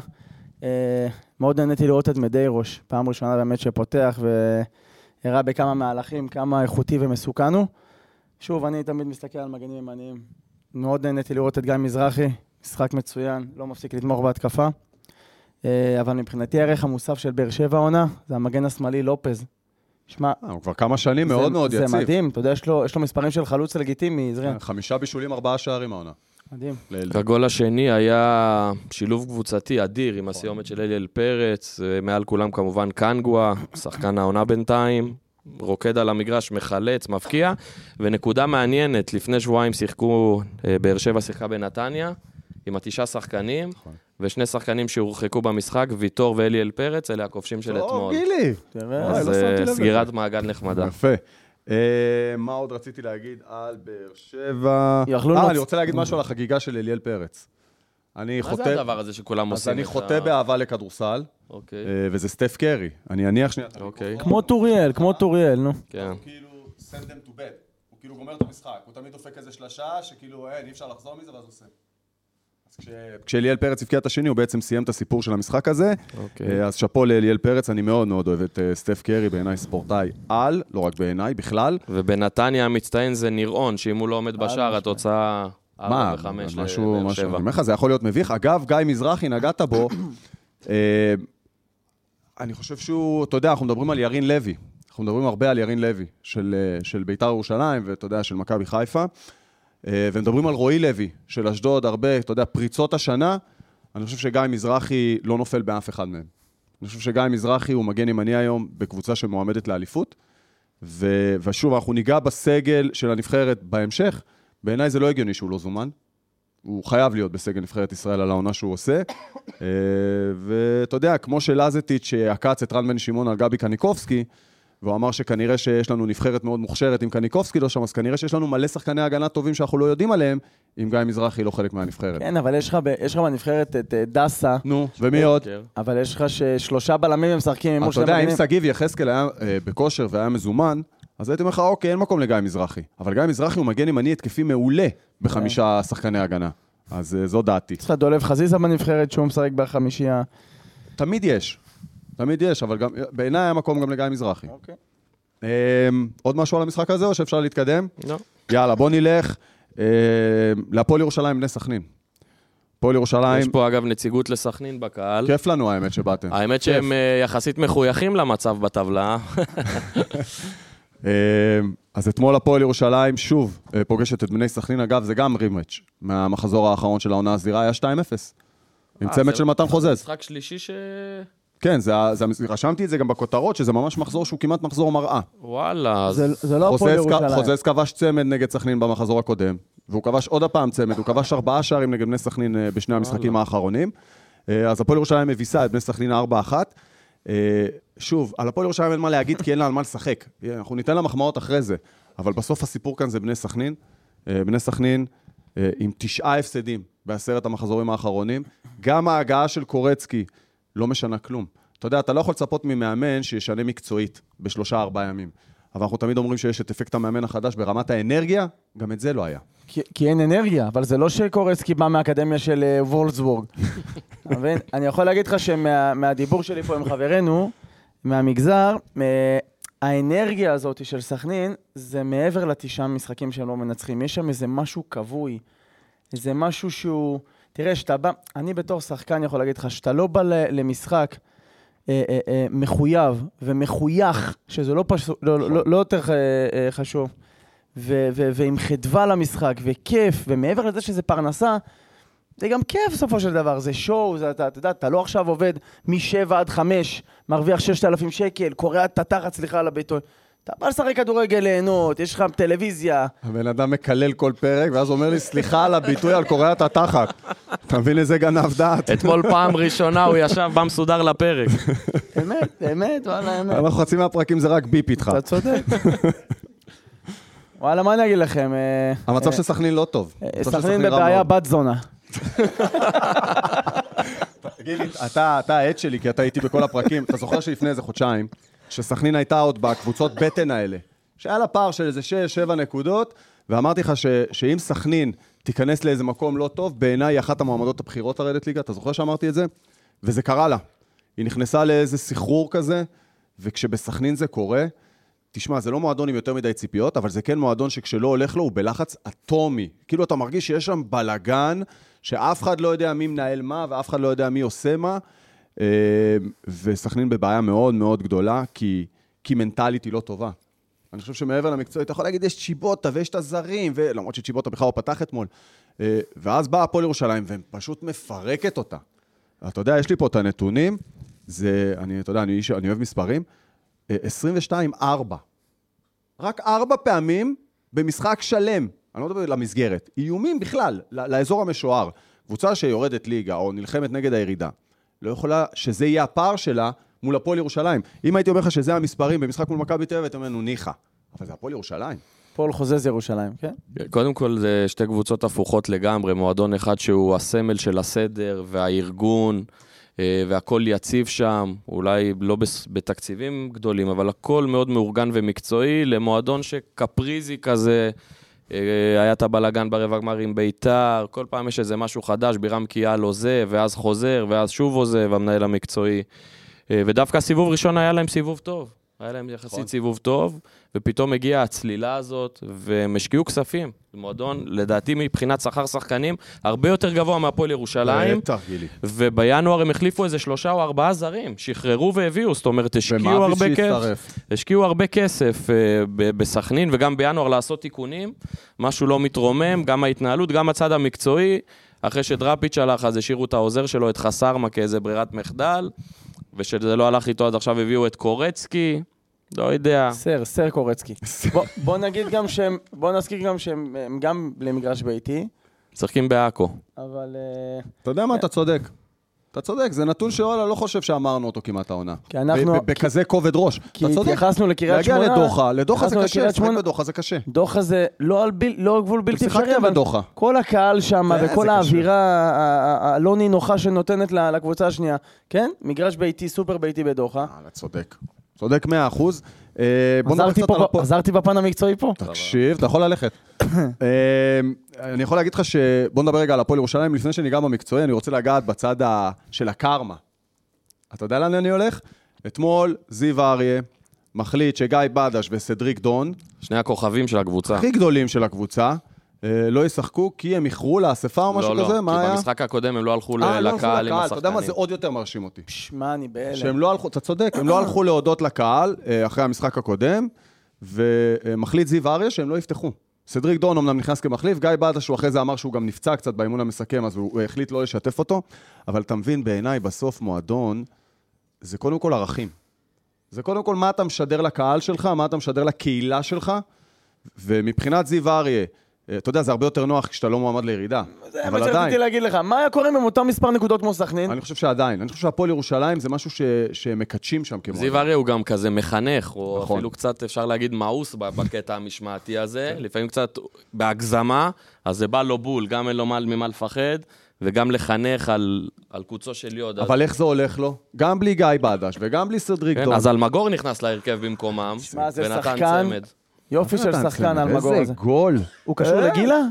S4: מאוד נהניתי לראות את מדי ראש, פעם ראשונה באמת שפותח, והראה בכמה מהלכים, כמה איכותי ומסוכן הוא. שוב, אני תמיד מסתכל על מגנים ימניים. מאוד נהניתי לראות את גיא מזרחי, משחק מצוין, לא מפסיק לתמוך בהתקפה. אבל מבחינתי הערך המוסף של באר שבע עונה, זה המגן השמאלי לופז. שמה,
S2: הוא כבר כמה שנים מאוד מאוד יציב.
S4: זה מדהים, אתה יודע, יש לו, יש לו מספרים של חלוץ לגיטימי.
S2: חמישה בישולים, ארבעה שערים העונה.
S4: מדהים.
S3: הגול השני היה שילוב קבוצתי אדיר עם הסיומת של אליאל פרץ, מעל כולם כמובן קנגווה, שחקן העונה בינתיים, רוקד על המגרש, מחלץ, מפקיע, ונקודה מעניינת, לפני שבועיים שיחקו, באר שבע שיחקה בנתניה, עם התשעה שחקנים, ושני שחקנים שהורחקו במשחק, ויטור ואליאל פרץ, אלה הכובשים של אתמול.
S2: גילי!
S3: אז סגירת מעגל נחמדה.
S2: יפה. מה עוד רציתי להגיד על באר שבע? אה, אני רוצה להגיד משהו על החגיגה של אליאל פרץ.
S3: מה זה הדבר הזה שכולם עושים?
S2: אז אני חוטא באהבה לכדורסל, וזה סטף קרי. אני אניח שנייה.
S4: כמו טוריאל, כמו טוריאל, נו.
S2: כן. הוא כאילו send them to bed. הוא כאילו גומר את המשחק. הוא תמיד דופק איזה שלשה, שכאילו אין, אי אפשר לחזור מזה, ואז הוא עושה. כשאליאל פרץ הפקיע את השני, הוא בעצם סיים את הסיפור של המשחק הזה. אז שפו לאליאל פרץ, אני מאוד מאוד אוהב את סטף קרי, בעיניי ספורטאי על, לא רק בעיניי, בכלל.
S3: ובנתניה המצטיין זה נירעון, שאם הוא לא עומד בשער, התוצאה ארבע וחמש לבאר שבע.
S2: אני אומר לך, זה יכול להיות מביך. אגב, גיא מזרחי, נגעת בו, אני חושב שהוא, אתה יודע, אנחנו מדברים על ירין לוי. אנחנו מדברים הרבה על ירין לוי, של בית"ר ירושלים, ואתה יודע, של מכבי חיפה. ומדברים על רועי לוי, של אשדוד, הרבה, אתה יודע, פריצות השנה. אני חושב שגיא מזרחי לא נופל באף אחד מהם. אני חושב שגיא מזרחי הוא מגן ימני היום בקבוצה שמועמדת לאליפות. ו... ושוב, אנחנו ניגע בסגל של הנבחרת בהמשך. בעיניי זה לא הגיוני שהוא לא זומן. הוא חייב להיות בסגל נבחרת ישראל על העונה שהוא עושה. ואתה יודע, כמו שלזטיץ' שעקץ את רן בן שמעון על גבי קניקובסקי, והוא אמר שכנראה שיש לנו נבחרת מאוד מוכשרת עם קניקובסקי לא שם, אז כנראה שיש לנו מלא שחקני הגנה טובים שאנחנו לא יודעים עליהם, אם גיא מזרחי לא חלק מהנבחרת.
S4: כן, אבל יש לך בנבחרת את דסה.
S2: נו, ומי עוד?
S4: אבל יש לך ששלושה בלמים הם משחקים.
S2: אתה יודע, אם סגיב יחזקאל היה בכושר והיה מזומן, אז הייתי אומר לך, אוקיי, אין מקום לגיא מזרחי. אבל גיא מזרחי הוא מגן ימני התקפי מעולה בחמישה שחקני הגנה. אז זו דעתי.
S4: יש לך דולב חזיזה בנבחרת שהוא משחק בחמישייה.
S2: תמיד יש. תמיד יש, אבל גם, בעיניי היה מקום גם לגיא מזרחי.
S4: אוקיי.
S2: עוד משהו על המשחק הזה, או שאפשר להתקדם?
S3: לא.
S2: יאללה, בוא נלך להפועל ירושלים בני סכנין. הפועל ירושלים...
S3: יש פה אגב נציגות לסכנין בקהל.
S2: כיף לנו האמת שבאתם.
S3: האמת שהם יחסית מחויכים למצב בטבלה.
S2: אז אתמול הפועל ירושלים שוב פוגשת את בני סכנין, אגב זה גם רימץ' מהמחזור האחרון של העונה הסדירה, היה שתיים אפס. עם צמד של מתן חוזז.
S3: משחק שלישי ש...
S2: כן, זה, זה, רשמתי את זה גם בכותרות, שזה ממש מחזור שהוא כמעט מחזור מראה.
S3: וואלה.
S4: זה, זה לא הפועל ירושלים.
S2: חוזז כבש צמד נגד סכנין במחזור הקודם, והוא כבש עוד הפעם צמד, הוא כבש ארבעה שערים נגד בני סכנין בשני המשחקים האחרונים. אז הפועל ירושלים מביסה את בני סכנין ארבע אחת. שוב, על הפועל ירושלים אין מה להגיד, כי אין לה על מה לשחק. אנחנו ניתן לה מחמאות אחרי זה, אבל בסוף הסיפור כאן זה בני סכנין. בני סכנין עם תשעה הפסדים בעשרת המחזורים האחרונים. גם ההגעה של קורצקי לא משנה כלום. אתה יודע, אתה לא יכול לצפות ממאמן שישנה מקצועית בשלושה ארבעה ימים. אבל אנחנו תמיד אומרים שיש את אפקט המאמן החדש ברמת האנרגיה, גם את זה לא היה.
S4: כי, כי אין אנרגיה, אבל זה לא שקורצקי בא מהאקדמיה של וולסבורג. אני יכול להגיד לך שמהדיבור שלי פה עם חברנו, מהמגזר, האנרגיה הזאת של סכנין, זה מעבר לתשעה משחקים שהם לא מנצחים. יש שם איזה משהו קבוי, איזה משהו שהוא... תראה, שאתה בא, אני בתור שחקן יכול להגיד לך, שאתה לא בא למשחק אה, אה, אה, מחויב ומחוייך, שזה לא, פשוט, לא, לא, לא יותר אה, חשוב, ו, ו, ועם חדווה למשחק, וכיף, ומעבר לזה שזה פרנסה, זה גם כיף בסופו של דבר, זה שואו, זה, אתה, אתה יודע, אתה לא עכשיו עובד משבע עד חמש, מרוויח ששת אלפים שקל, קורא את התחת, סליחה על הביטוי, אתה בא לשחק כדורגל ליהנות, יש לך טלוויזיה.
S2: הבן אדם מקלל כל פרק, ואז אומר לי, סליחה על הביטוי על קורא את התחת. אתה מבין איזה גנב דעת?
S3: אתמול פעם ראשונה הוא ישב במסודר לפרק.
S4: אמת, אמת, וואלה, אמת.
S2: אנחנו חצי מהפרקים זה רק ביפ איתך.
S4: אתה צודק. וואלה, מה אני אגיד לכם?
S2: המצב של סכנין לא טוב.
S4: סכנין בבעיה בת זונה.
S2: תגיד לי, אתה העד שלי, כי אתה הייתי בכל הפרקים, אתה זוכר שלפני איזה חודשיים, שסכנין הייתה עוד בקבוצות בטן האלה, שהיה לה פער של איזה שש, שבע נקודות, ואמרתי לך ש, שאם סכנין תיכנס לאיזה מקום לא טוב, בעיניי היא אחת המועמדות הבחירות לרדת ליגה, אתה זוכר שאמרתי את זה? וזה קרה לה. היא נכנסה לאיזה סחרור כזה, וכשבסכנין זה קורה, תשמע, זה לא מועדון עם יותר מדי ציפיות, אבל זה כן מועדון שכשלא הולך לו, הוא בלחץ אטומי. כאילו אתה מרגיש שיש שם בלגן, שאף אחד לא יודע מי מנהל מה, ואף אחד לא יודע מי עושה מה, וסכנין בבעיה מאוד מאוד גדולה, כי, כי מנטלית היא לא טובה. אני חושב שמעבר למקצוע, אתה יכול להגיד, יש צ'יבוטה ויש את הזרים, ולמרות שצ'יבוטה בכלל הוא פתח אתמול. ואז באה הפועל ירושלים, ופשוט מפרקת אותה. אתה יודע, יש לי פה את הנתונים, זה, אני, אתה יודע, אני, אני אוהב מספרים, עשרים ושתיים ארבע. רק ארבע פעמים במשחק שלם, אני לא מדבר למסגרת, איומים בכלל, לאזור המשוער. קבוצה שיורדת ליגה, או נלחמת נגד הירידה, לא יכולה שזה יהיה הפער שלה מול הפועל ירושלים. אם הייתי אומר לך שזה המספרים במשחק מול מכבי תל אביב, הייתי אומר, נו ניחה. אבל זה הפועל ירושלים.
S4: הפועל חוזז ירושלים, כן?
S3: קודם כל, זה שתי קבוצות הפוכות לגמרי, מועדון אחד שהוא הסמל של הסדר והארגון, והכל יציב שם, אולי לא בתקציבים גדולים, אבל הכל מאוד מאורגן ומקצועי, למועדון שקפריזי כזה, היה את הבלגן ברבע גמר עם ביתר, כל פעם יש איזה משהו חדש, בירם קיאל עוזב, ואז חוזר, ואז שוב עוזב, המנהל המקצועי. ודווקא סיבוב ראשון היה להם סיבוב טוב. היה להם יחסית סיבוב טוב, ופתאום הגיעה הצלילה הזאת, והם השקיעו כספים. מועדון, לדעתי מבחינת שכר שחקנים, הרבה יותר גבוה מהפועל ירושלים, ובינואר הם החליפו איזה שלושה או ארבעה זרים, שחררו והביאו, זאת אומרת, השקיעו הרבה כסף, השקיעו הרבה כסף בסכנין, וגם בינואר לעשות תיקונים, משהו לא מתרומם, גם ההתנהלות, גם הצד המקצועי, אחרי שדראפיץ' הלך, אז השאירו את העוזר שלו, את חסרמה, כאיזה ברירת מחדל, ושזה לא הלך איתו, עד עכשיו הביאו את קורצקי, לא יודע.
S4: סר, סר קורצקי. בוא, בוא נגיד גם שהם, בוא נזכיר גם שהם גם למגרש ביתי.
S3: משחקים בעכו.
S4: אבל...
S2: אתה יודע מה, אתה צודק. אתה צודק, זה נתון שאולה לא חושב שאמרנו אותו כמעט העונה.
S4: כי אנחנו...
S2: בכזה כובד ראש.
S4: כי התייחסנו לקריית שמונה...
S2: להגיע לדוחה, לדוחה זה קשה, לשחק בדוחה זה קשה.
S4: דוחה זה לא על גבול בלתי אפשרי, אבל כל הקהל שם וכל האווירה הלא נינוחה שנותנת לקבוצה השנייה. כן? מגרש ביתי, סופר ביתי בדוחה.
S2: אתה צודק. צודק מאה אחוז.
S4: עזרתי בפן המקצועי פה.
S2: תקשיב, אתה יכול ללכת. אני יכול להגיד לך שבוא נדבר רגע על הפועל ירושלים, לפני שניגע במקצועי, אני רוצה לגעת בצד של הקרמה. אתה יודע לאן אני הולך? אתמול זיו אריה מחליט שגיא בדש וסדריק דון,
S3: שני הכוכבים של הקבוצה,
S2: הכי גדולים של הקבוצה, לא ישחקו כי הם איחרו לאספה או משהו כזה, מה היה?
S3: כי במשחק הקודם הם לא הלכו לקהל עם השחקנים.
S2: אתה יודע מה, זה עוד יותר מרשים אותי.
S4: שמע, אני בהלם.
S2: שהם לא הלכו, אתה צודק, הם לא הלכו להודות לקהל אחרי המשחק הקודם, ומחליט זיו אריה שהם לא יפתחו. סדריק דון אמנם נכנס כמחליף, גיא בדש שהוא אחרי זה אמר שהוא גם נפצע קצת באימון המסכם, אז הוא החליט לא לשתף אותו, אבל אתה מבין בעיניי בסוף מועדון, זה קודם כל ערכים. זה קודם כל מה אתה משדר לקהל שלך, מה אתה משדר לקהילה שלך, ומבחינת זיו אריה, אתה יודע, זה הרבה יותר נוח כשאתה לא מועמד לירידה.
S4: זה מה שרציתי להגיד לך, מה היה קורה עם אותו מספר נקודות כמו סכנין?
S2: אני חושב שעדיין, אני חושב שהפועל ירושלים זה משהו שמקדשים שם כמועדון.
S3: זיו אריה הוא גם כזה מחנך, או אפילו קצת אפשר להגיד מאוס בקטע המשמעתי הזה, לפעמים קצת בהגזמה, אז זה בא לו בול, גם אין לו ממה לפחד, וגם לחנך על קוצו של יוד.
S2: אבל איך זה הולך לו? גם בלי גיא בדש וגם בלי סדריק דון.
S3: אז אלמגור נכנס להרכב במקומם, ונתן צמד.
S4: יופי של שחקן על מגור הזה.
S2: איזה גול.
S4: הוא קשור לגילה?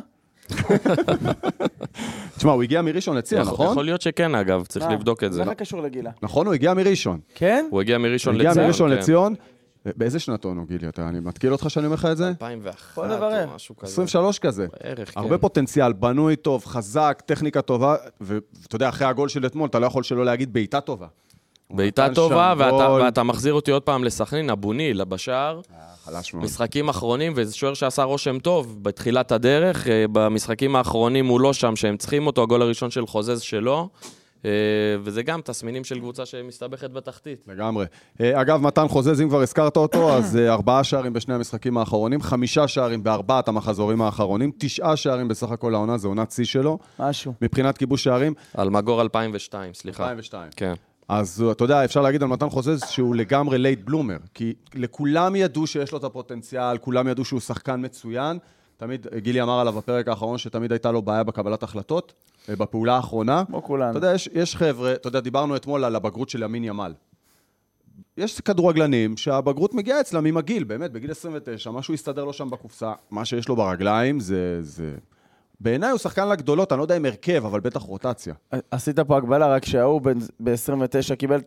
S2: תשמע, הוא הגיע מראשון לציון, נכון?
S3: יכול להיות שכן, אגב, צריך לבדוק את זה.
S4: מה קשור לגילה?
S2: נכון, הוא הגיע מראשון.
S4: כן?
S3: הוא הגיע מראשון
S2: לציון. הוא הגיע מראשון לציון. באיזה שנתון הוא גילי? אני מתקיל אותך שאני אומר לך את זה?
S3: אלפיים ואחת
S4: בוא נברר.
S2: עשרים ושלוש כזה. הרבה פוטנציאל, בנוי טוב, חזק, טכניקה טובה, ואתה יודע, אחרי הגול של אתמול, אתה לא יכול שלא להגיד בעיטה טובה.
S3: בעיטה טובה, ואתה מחזיר אותי עוד פעם לסכנין, אבוני, לבשאר. משחקים אחרונים, וזה שוער שעשה רושם טוב בתחילת הדרך, במשחקים האחרונים הוא לא שם, שהם צריכים אותו, הגול הראשון של חוזז שלו, וזה גם תסמינים של קבוצה שמסתבכת בתחתית.
S2: לגמרי. אגב, מתן חוזז, אם כבר הזכרת אותו, אז ארבעה שערים בשני המשחקים האחרונים, חמישה שערים בארבעת המחזורים האחרונים, תשעה שערים בסך הכל העונה, זה עונת צי שלו.
S4: משהו.
S2: מבחינת כיבוש שערים.
S3: אלמגור אלפיים ושתיים, סליחה.
S2: אלפיים ושתיים.
S3: כן.
S2: אז אתה יודע, אפשר להגיד על מתן חוזז שהוא לגמרי לייט בלומר, כי לכולם ידעו שיש לו את הפוטנציאל, כולם ידעו שהוא שחקן מצוין, תמיד, גילי אמר עליו בפרק האחרון שתמיד הייתה לו בעיה בקבלת החלטות, בפעולה האחרונה.
S4: כמו כולנו.
S2: אתה יודע, יש, יש חבר'ה, אתה יודע, דיברנו אתמול על הבגרות של ימין ימל. יש כדורגלנים שהבגרות מגיעה אצלם עם הגיל, באמת, בגיל עשרים ותשע, משהו יסתדר לו שם בקופסה, מה שיש לו ברגליים זה... זה... בעיניי הוא שחקן לגדולות, אני לא יודע אם הרכב, אבל בטח רוטציה.
S4: עשית פה הגבלה, רק שההוא ב-עשרים ותשע קיבל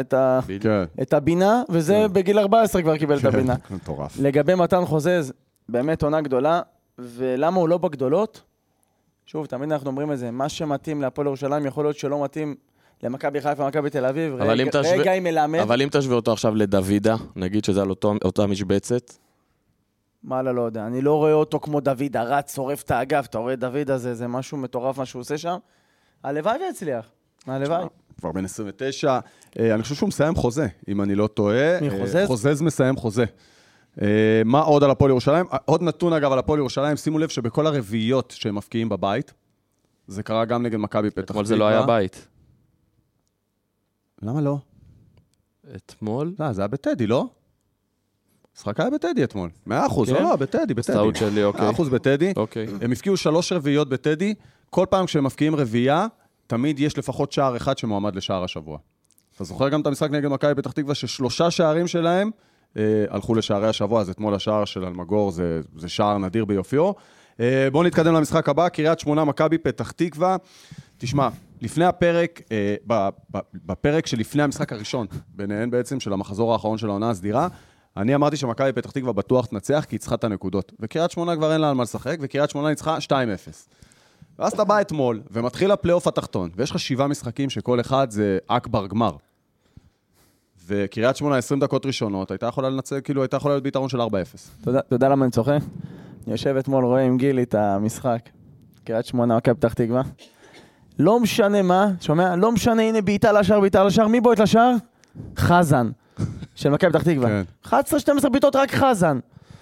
S4: את הבינה, וזה בגיל ארבע עשרה כבר קיבל את הבינה.
S2: מטורף.
S4: לגבי מתן חוזז, באמת עונה גדולה, ולמה הוא לא בגדולות? שוב, תמיד אנחנו אומרים את זה, מה שמתאים להפועל ירושלים יכול להיות שלא מתאים למכבי חיפה, מכבי תל אביב, רגע עם מלמד.
S3: אבל אם תשווה אותו עכשיו לדוידה, נגיד שזה על אותה משבצת,
S4: מה לא, לא יודע, אני לא רואה אותו כמו דוד הרץ, שורף את האגף, אתה רואה דוד הזה, זה משהו מטורף מה שהוא עושה שם, הלוואי והצליח, הלוואי.
S2: כבר בין עשרים ותשע, אני חושב שהוא מסיים חוזה, אם אני לא טועה.
S4: מי חוזז?
S2: חוזז מסיים חוזה. מה עוד על הפועל ירושלים? עוד נתון אגב על הפועל ירושלים, שימו לב שבכל הרביעיות שהם מפקיעים בבית, זה קרה גם נגד מכבי פתח תקווה.
S3: אתמול זה לא היה בית.
S2: למה לא?
S3: אתמול?
S2: לא, זה היה בטדי, לא? המשחק היה בטדי אתמול. מאה אחוז, לא, לא, בטדי, בטדי.
S3: טעות שלי, אוקיי.
S2: מאה אחוז בטדי.
S3: אוקיי.
S2: הם הפקיעו שלוש רביעיות בטדי, כל פעם כשהם מפקיעים רביעייה, תמיד יש לפחות שער אחד שמועמד לשער השבוע. אתה זוכר גם את המשחק נגד מכבי פתח תקווה, ששלושה שערים שלהם אה, הלכו לשערי השבוע, אז אתמול השער של אלמגור זה, זה שער נדיר ביופיו. אה, בואו נתקדם למשחק הבא, קריית שמונה, מכבי פתח תקווה. תשמע, לפני הפרק, אה, בפרק שלפני המשחק הראשון, ביניהן בעצם של המחזור האחרון של העונה הסדירה, אני אמרתי שמכבי פתח תקווה בטוח תנצח, כי היא צריכה את הנקודות. וקריית שמונה כבר אין לה על מה לשחק, וקריית שמונה ניצחה שתיים אפס. ואז אתה בא אתמול, ומתחיל הפלייאוף התחתון, ויש לך שבעה משחקים שכל אחד זה אכבר גמר. וקריית שמונה עשרים דקות ראשונות, הייתה יכולה לנצח, כאילו הייתה יכולה להיות ביתרון של ארבע אפס.
S4: אתה יודע למה אני צוחק? אני יושב אתמול, רואה עם גילי את המשחק. קריית שמונה, מכבי פתח תקווה. לא משנה מה, שומע? לא משנה, הנה בעיטה לשער, בעיטה לשער, מי בועט לשער? חזן, של מכבי פתח תקווה.
S2: כן.
S4: אחת עשרה שתים עשרה בעיטות רק חזן.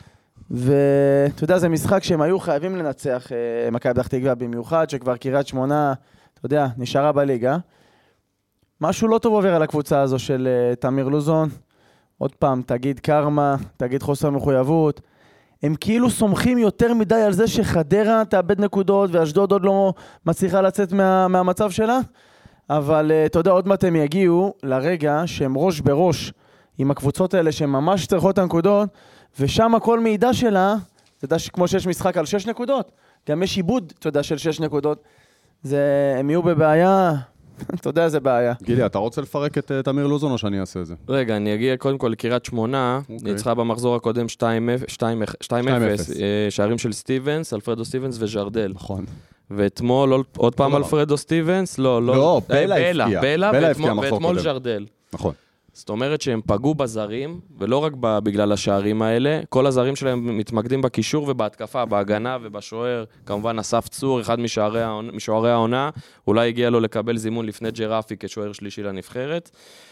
S4: ואתה יודע, זה משחק שהם היו חייבים לנצח, מכבי פתח תקווה במיוחד, שכבר קריית שמונה, אתה יודע, נשארה בליגה. משהו לא טוב עובר על הקבוצה הזו של תמיר לוזון. עוד פעם, תגיד קרמה, תגיד חוסר מחויבות. הם כאילו סומכים יותר מדי על זה שחדרה תאבד נקודות, ואשדוד עוד לא מצליחה לצאת מה, מהמצב שלה. אבל אתה יודע, עוד מעט הם יגיעו לרגע שהם ראש בראש עם הקבוצות האלה שהן ממש צריכות את הנקודות, ושם הכל מידע שלה, אתה יודע, כמו שיש משחק על שש נקודות, גם יש עיבוד, אתה יודע, של שש נקודות. זה, הם יהיו בבעיה, אתה יודע, זה בעיה.
S2: גילי, אתה רוצה לפרק את תמיר לוזון או שאני אעשה את זה?
S3: רגע, אני אגיע קודם כל לקריית שמונה, ניצחה במחזור הקודם שתיים אפס, שערים של סטיבנס, אלפרדו סטיבנס וז'רדל.
S2: נכון.
S3: ואתמול עוד פעם אלפרדו סטיבנס, לא, לא.
S2: לא, בלה הפקיע.
S3: בלה, ואתמול ז'רדל.
S2: נכון.
S3: זאת אומרת שהם פגעו בזרים, ולא רק בגלל השערים האלה, כל הזרים שלהם מתמקדים בקישור ובהתקפה, בהגנה ובשוער, כמובן אסף צור, אחד משוערי העונה, אולי הגיע לו לקבל זימון לפני ג'רפי כשוער שלישי לנבחרת.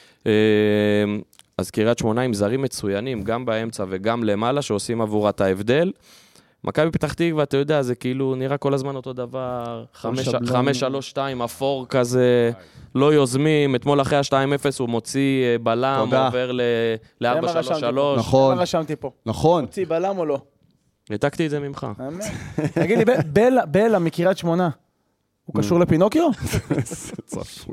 S3: אז קריית שמונה עם זרים מצוינים, גם באמצע וגם למעלה, שעושים עבור את ההבדל. מכבי פתח תקווה, אתה יודע, זה כאילו נראה כל הזמן אותו דבר, חמש שלוש שתיים, אפור כזה, לא יוזמים, אתמול אחרי ה-שתיים אפס הוא מוציא בלם, עובר ל-ארבע שלוש שלוש.
S2: נכון.
S4: מה רשמתי פה?
S2: נכון.
S4: מוציא בלם או לא?
S3: העתקתי את זה ממך.
S4: תגיד לי, בלה מקריית שמונה, הוא קשור לפינוקיו?
S2: צפוי.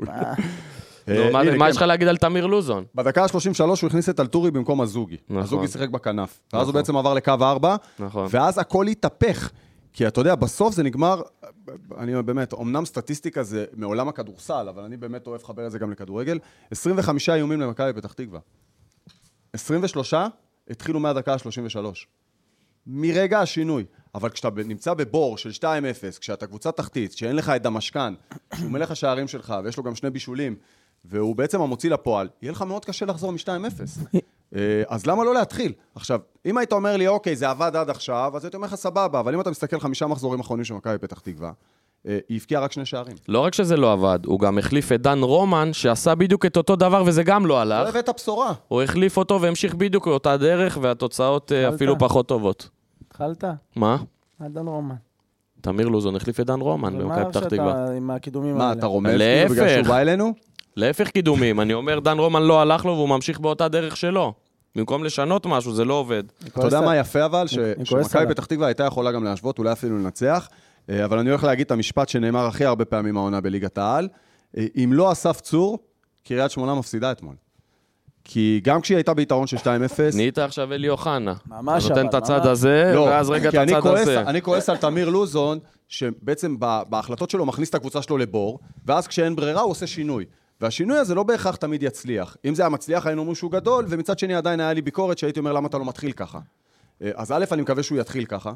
S3: מה יש לך להגיד על תמיר לוזון?
S2: בדקה ה-שלושים ושלוש הוא הכניס את אלטורי במקום הזוגי. הזוגי שיחק בכנף. ואז הוא בעצם עבר לקו ארבע, ואז הכל התהפך. כי אתה יודע, בסוף זה נגמר, אני באמת, אמנם סטטיסטיקה זה מעולם הכדורסל, אבל אני באמת אוהב לחבר את זה גם לכדורגל, עשרים וחמישה איומים למכבי פתח תקווה. עשרים ושלושה התחילו מהדקה ה-שלושים ושלוש. מרגע השינוי. אבל כשאתה נמצא בבור של שתיים אפס, כשאתה קבוצה תחתית, שאין לך את דמשקן, שהוא מלך השערים שלך, ויש לו גם שני בישולים, והוא בעצם המוציא לפועל, יהיה לך מאוד קשה לחזור מ-שתיים אפס. אז למה לא להתחיל? עכשיו, אם היית אומר לי, אוקיי, זה עבד עד עכשיו, אז הייתי אומר לך סבבה, אבל אם אתה מסתכל חמישה מחזורים אחרונים של מכבי פתח תקווה, היא הפקיעה רק שני שערים.
S3: לא רק שזה לא עבד, הוא גם החליף את דן רומן, שעשה בדיוק את אותו דבר וזה גם לא הלך.
S2: לא הבאת הבשורה.
S3: הוא החליף אותו והמשיך בדיוק אותה דרך, והתוצאות אפילו פחות טובות.
S4: התחלת?
S3: מה?
S4: דן רומן.
S3: תמיר לוזון החליף את דן רומן במכבי פתח תקווה.
S4: ומה עם הקידומים האלה?
S2: מה, אתה רומז כאילו בגלל שהוא בא אלינו?
S3: להפך קידומים, אני אומר, דן רומן לא הלך לו והוא ממשיך באותה דרך שלו. במקום לשנות משהו, זה לא עובד.
S2: אתה יודע מה יפה אבל? שמכבי פתח תקווה הייתה יכולה גם להשוות, אולי אפילו לנצח, אבל אני הולך להגיד את המשפט שנאמר הכי הרבה פעמים העונה בליגת העל, אם לא אסף צור, קריית שמונה מפסידה אתמול. כי גם כשהיא הייתה ביתרון של שתיים אפס...
S3: נהיית עכשיו אלי אוחנה.
S4: ממש
S3: אבל. נותן את הצד הזה, ואז רגע את הצד הזה.
S2: אני כועס על תמיר לוזון, שבעצם בהחלטות שלו מכניס את הקבוצה שלו לבור, ואז כשאין ברירה הוא עושה שינוי. והשינוי הזה לא בהכרח תמיד יצליח. אם זה היה מצליח, היינו אומרים שהוא גדול, ומצד שני עדיין היה לי ביקורת שהייתי אומר, למה אתה לא מתחיל ככה? אז א', אני מקווה שהוא יתחיל ככה,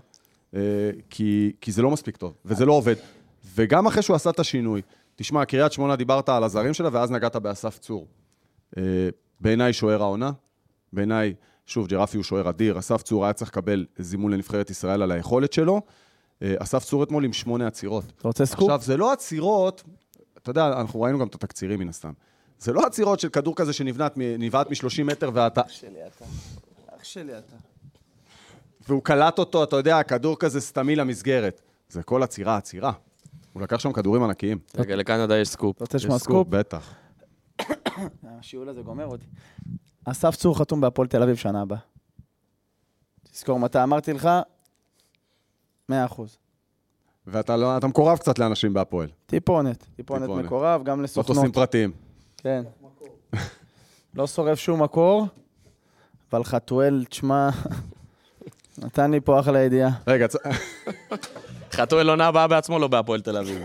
S2: כי, כי זה לא מספיק טוב, וזה לא עובד. וגם אחרי שהוא עשה את השינוי, תשמע, קריית שמונה דיברת על הזרים שלה, ואז נגעת באסף צור. בעיניי שוער העונה, בעיניי, שוב, ג'רפי הוא שוער אדיר, אסף צור היה צריך לקבל זימון לנבחרת ישראל על היכולת שלו, אסף צור אתמול עם שמונה עצירות.
S4: אתה רוצה סקופ?
S2: עכשיו, זה לא עצירות, אתה יודע, אנחנו ראינו גם את התקצירים מן הסתם. זה לא עצירות של כדור כזה שנבעט מ-שלושים מטר ואתה... אח
S4: שלי אתה. אח שלי אתה.
S2: והוא קלט אותו, אתה יודע, כדור כזה סתמי למסגרת. זה כל עצירה, עצירה. הוא לקח שם כדורים ענקיים.
S3: רגע, לקנדה יש סקופ.
S4: אתה רוצה לשמוע סקופ?
S2: בטח.
S4: השיעול הזה גומר אותי. אסף צור חתום בהפועל תל אביב שנה הבאה. תזכור מתי אמרתי לך, מאה אחוז.
S2: ואתה לא, אתה מקורב קצת לאנשים בהפועל.
S4: טיפונת, טיפונת מקורב, גם לסוכנות.
S2: מטוסים פרטיים.
S4: כן. לא שורף שום מקור, אבל חתואל, תשמע, נתן לי פה אחלה ידיעה.
S2: רגע,
S3: חתואל עונה הבאה בעצמו לא בהפועל תל אביב.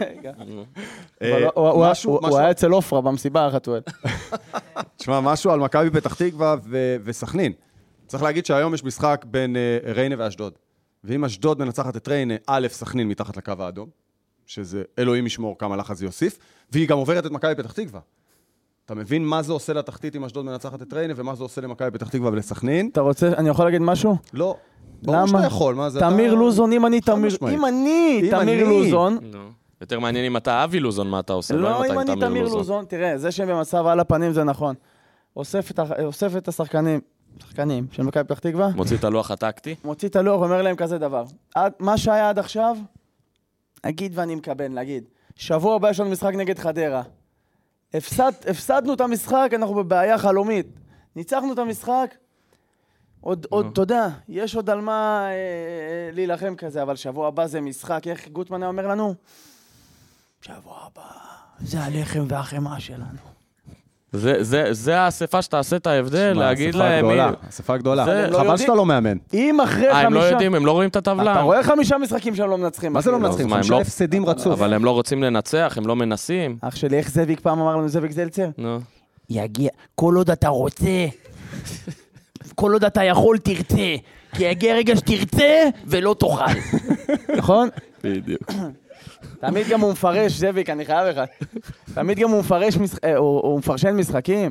S4: הוא היה אצל אופרה במסיבה, חתואל.
S2: תשמע, משהו על מכבי פתח תקווה וסכנין. צריך להגיד שהיום יש משחק בין ריינה ואשדוד. ואם אשדוד מנצחת את ריינה, א', סכנין מתחת לקו האדום, שזה אלוהים ישמור כמה לחץ זה יוסיף, והיא גם עוברת את מכבי פתח תקווה. אתה מבין מה זה עושה לתחתית אם אשדוד מנצחת את ריינה, ומה זה עושה למכבי פתח תקווה ולסכנין?
S4: אתה רוצה, אני יכול להגיד משהו?
S2: לא. ברור שאתה יכול, מה זה?
S4: תמיר לוזון, אם אני תמיר, אם אני תמיר לוזון...
S3: יותר מעניין אם אתה אבי לוזון, מה אתה עושה?
S4: לא, אם אני תמיר לוזון, תראה, זה שהם במצב על הפנים זה נכון. אוסף את השחקנים, שחקנים של מכבי פתח תקווה.
S3: מוציא את הלוח הטקטי?
S4: מוציא את הלוח ואומר להם כזה דבר. מה שהיה עד עכשיו, אגיד ואני מקבל, להגיד. שבוע הבא יש לנו משחק נגד חדרה. הפסד, הפסדנו את המשחק, אנחנו בבעיה חלומית. ניצחנו את המשחק, עוד, עוד, אתה יודע, יש עוד על מה אה, אה, להילחם כזה, אבל שבוע הבא זה משחק, איך גוטמן אומר לנו? שבוע הבא, זה הלחם והחמה שלנו.
S3: זה, זה, זה האספה שתעשה את ההבדל, להגיד להם...
S2: אספה גדולה, חבל שאתה לא מאמן.
S4: אם אחרי חמישה...
S3: הם לא יודעים, הם לא רואים את הטבלה.
S4: אתה רואה חמישה משחקים שהם לא מנצחים.
S2: מה זה לא מנצחים? חמישה הפסדים רצוף.
S3: אבל הם לא רוצים לנצח, הם לא מנסים.
S4: אח שלי, איך זאביק פעם אמר לנו זאביק זלצר?
S3: נו.
S4: יגיע, כל עוד אתה רוצה, כל עוד אתה יכול תרצה, כי יגיע רגע שתרצה ולא תאכל. נכון?
S3: בדיוק.
S4: תמיד גם הוא מפרש, זאביק, אני חייב לך. תמיד גם הוא מפרש, הוא מפרשן משחקים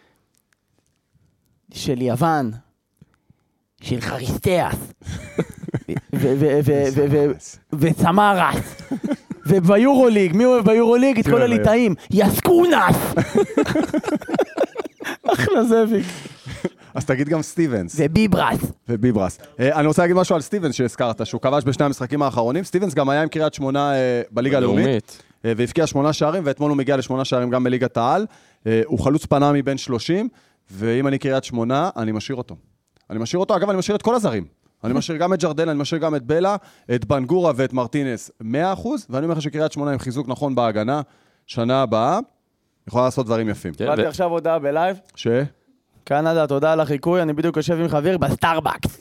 S4: של יוון, של חריסטאס, וסמארס, וביורוליג, מי אוהב ביורוליג? את כל הליטאים, יסקונס! אחלה זאביק.
S2: אז תגיד גם סטיבנס.
S4: וביברס.
S2: וביברס. אני רוצה להגיד משהו על סטיבנס שהזכרת, שהוא כבש בשני המשחקים האחרונים. סטיבנס גם היה עם קריית שמונה בליגה הלאומית, והפקיע שמונה שערים, ואתמול הוא מגיע לשמונה שערים גם בליגת העל. הוא חלוץ פנה מבין שלושים, ואם אני קריית שמונה, אני משאיר אותו. אני משאיר אותו, אגב, אני משאיר את כל הזרים. אני משאיר גם את ג'רדן, אני משאיר גם את בלה, את בנגורה ואת מרטינס מאה אחוז, ואני אומר לך שקריית שמונה עם חיזוק נכון בהגנה, שנה הבאה, יכולה לעשות דברים יפים.
S4: באתי עכשיו הודעה בלייב.
S2: ש?
S4: קנדה, תודה על החיקוי, אני בדיוק יושב עם חבר בסטארבקס.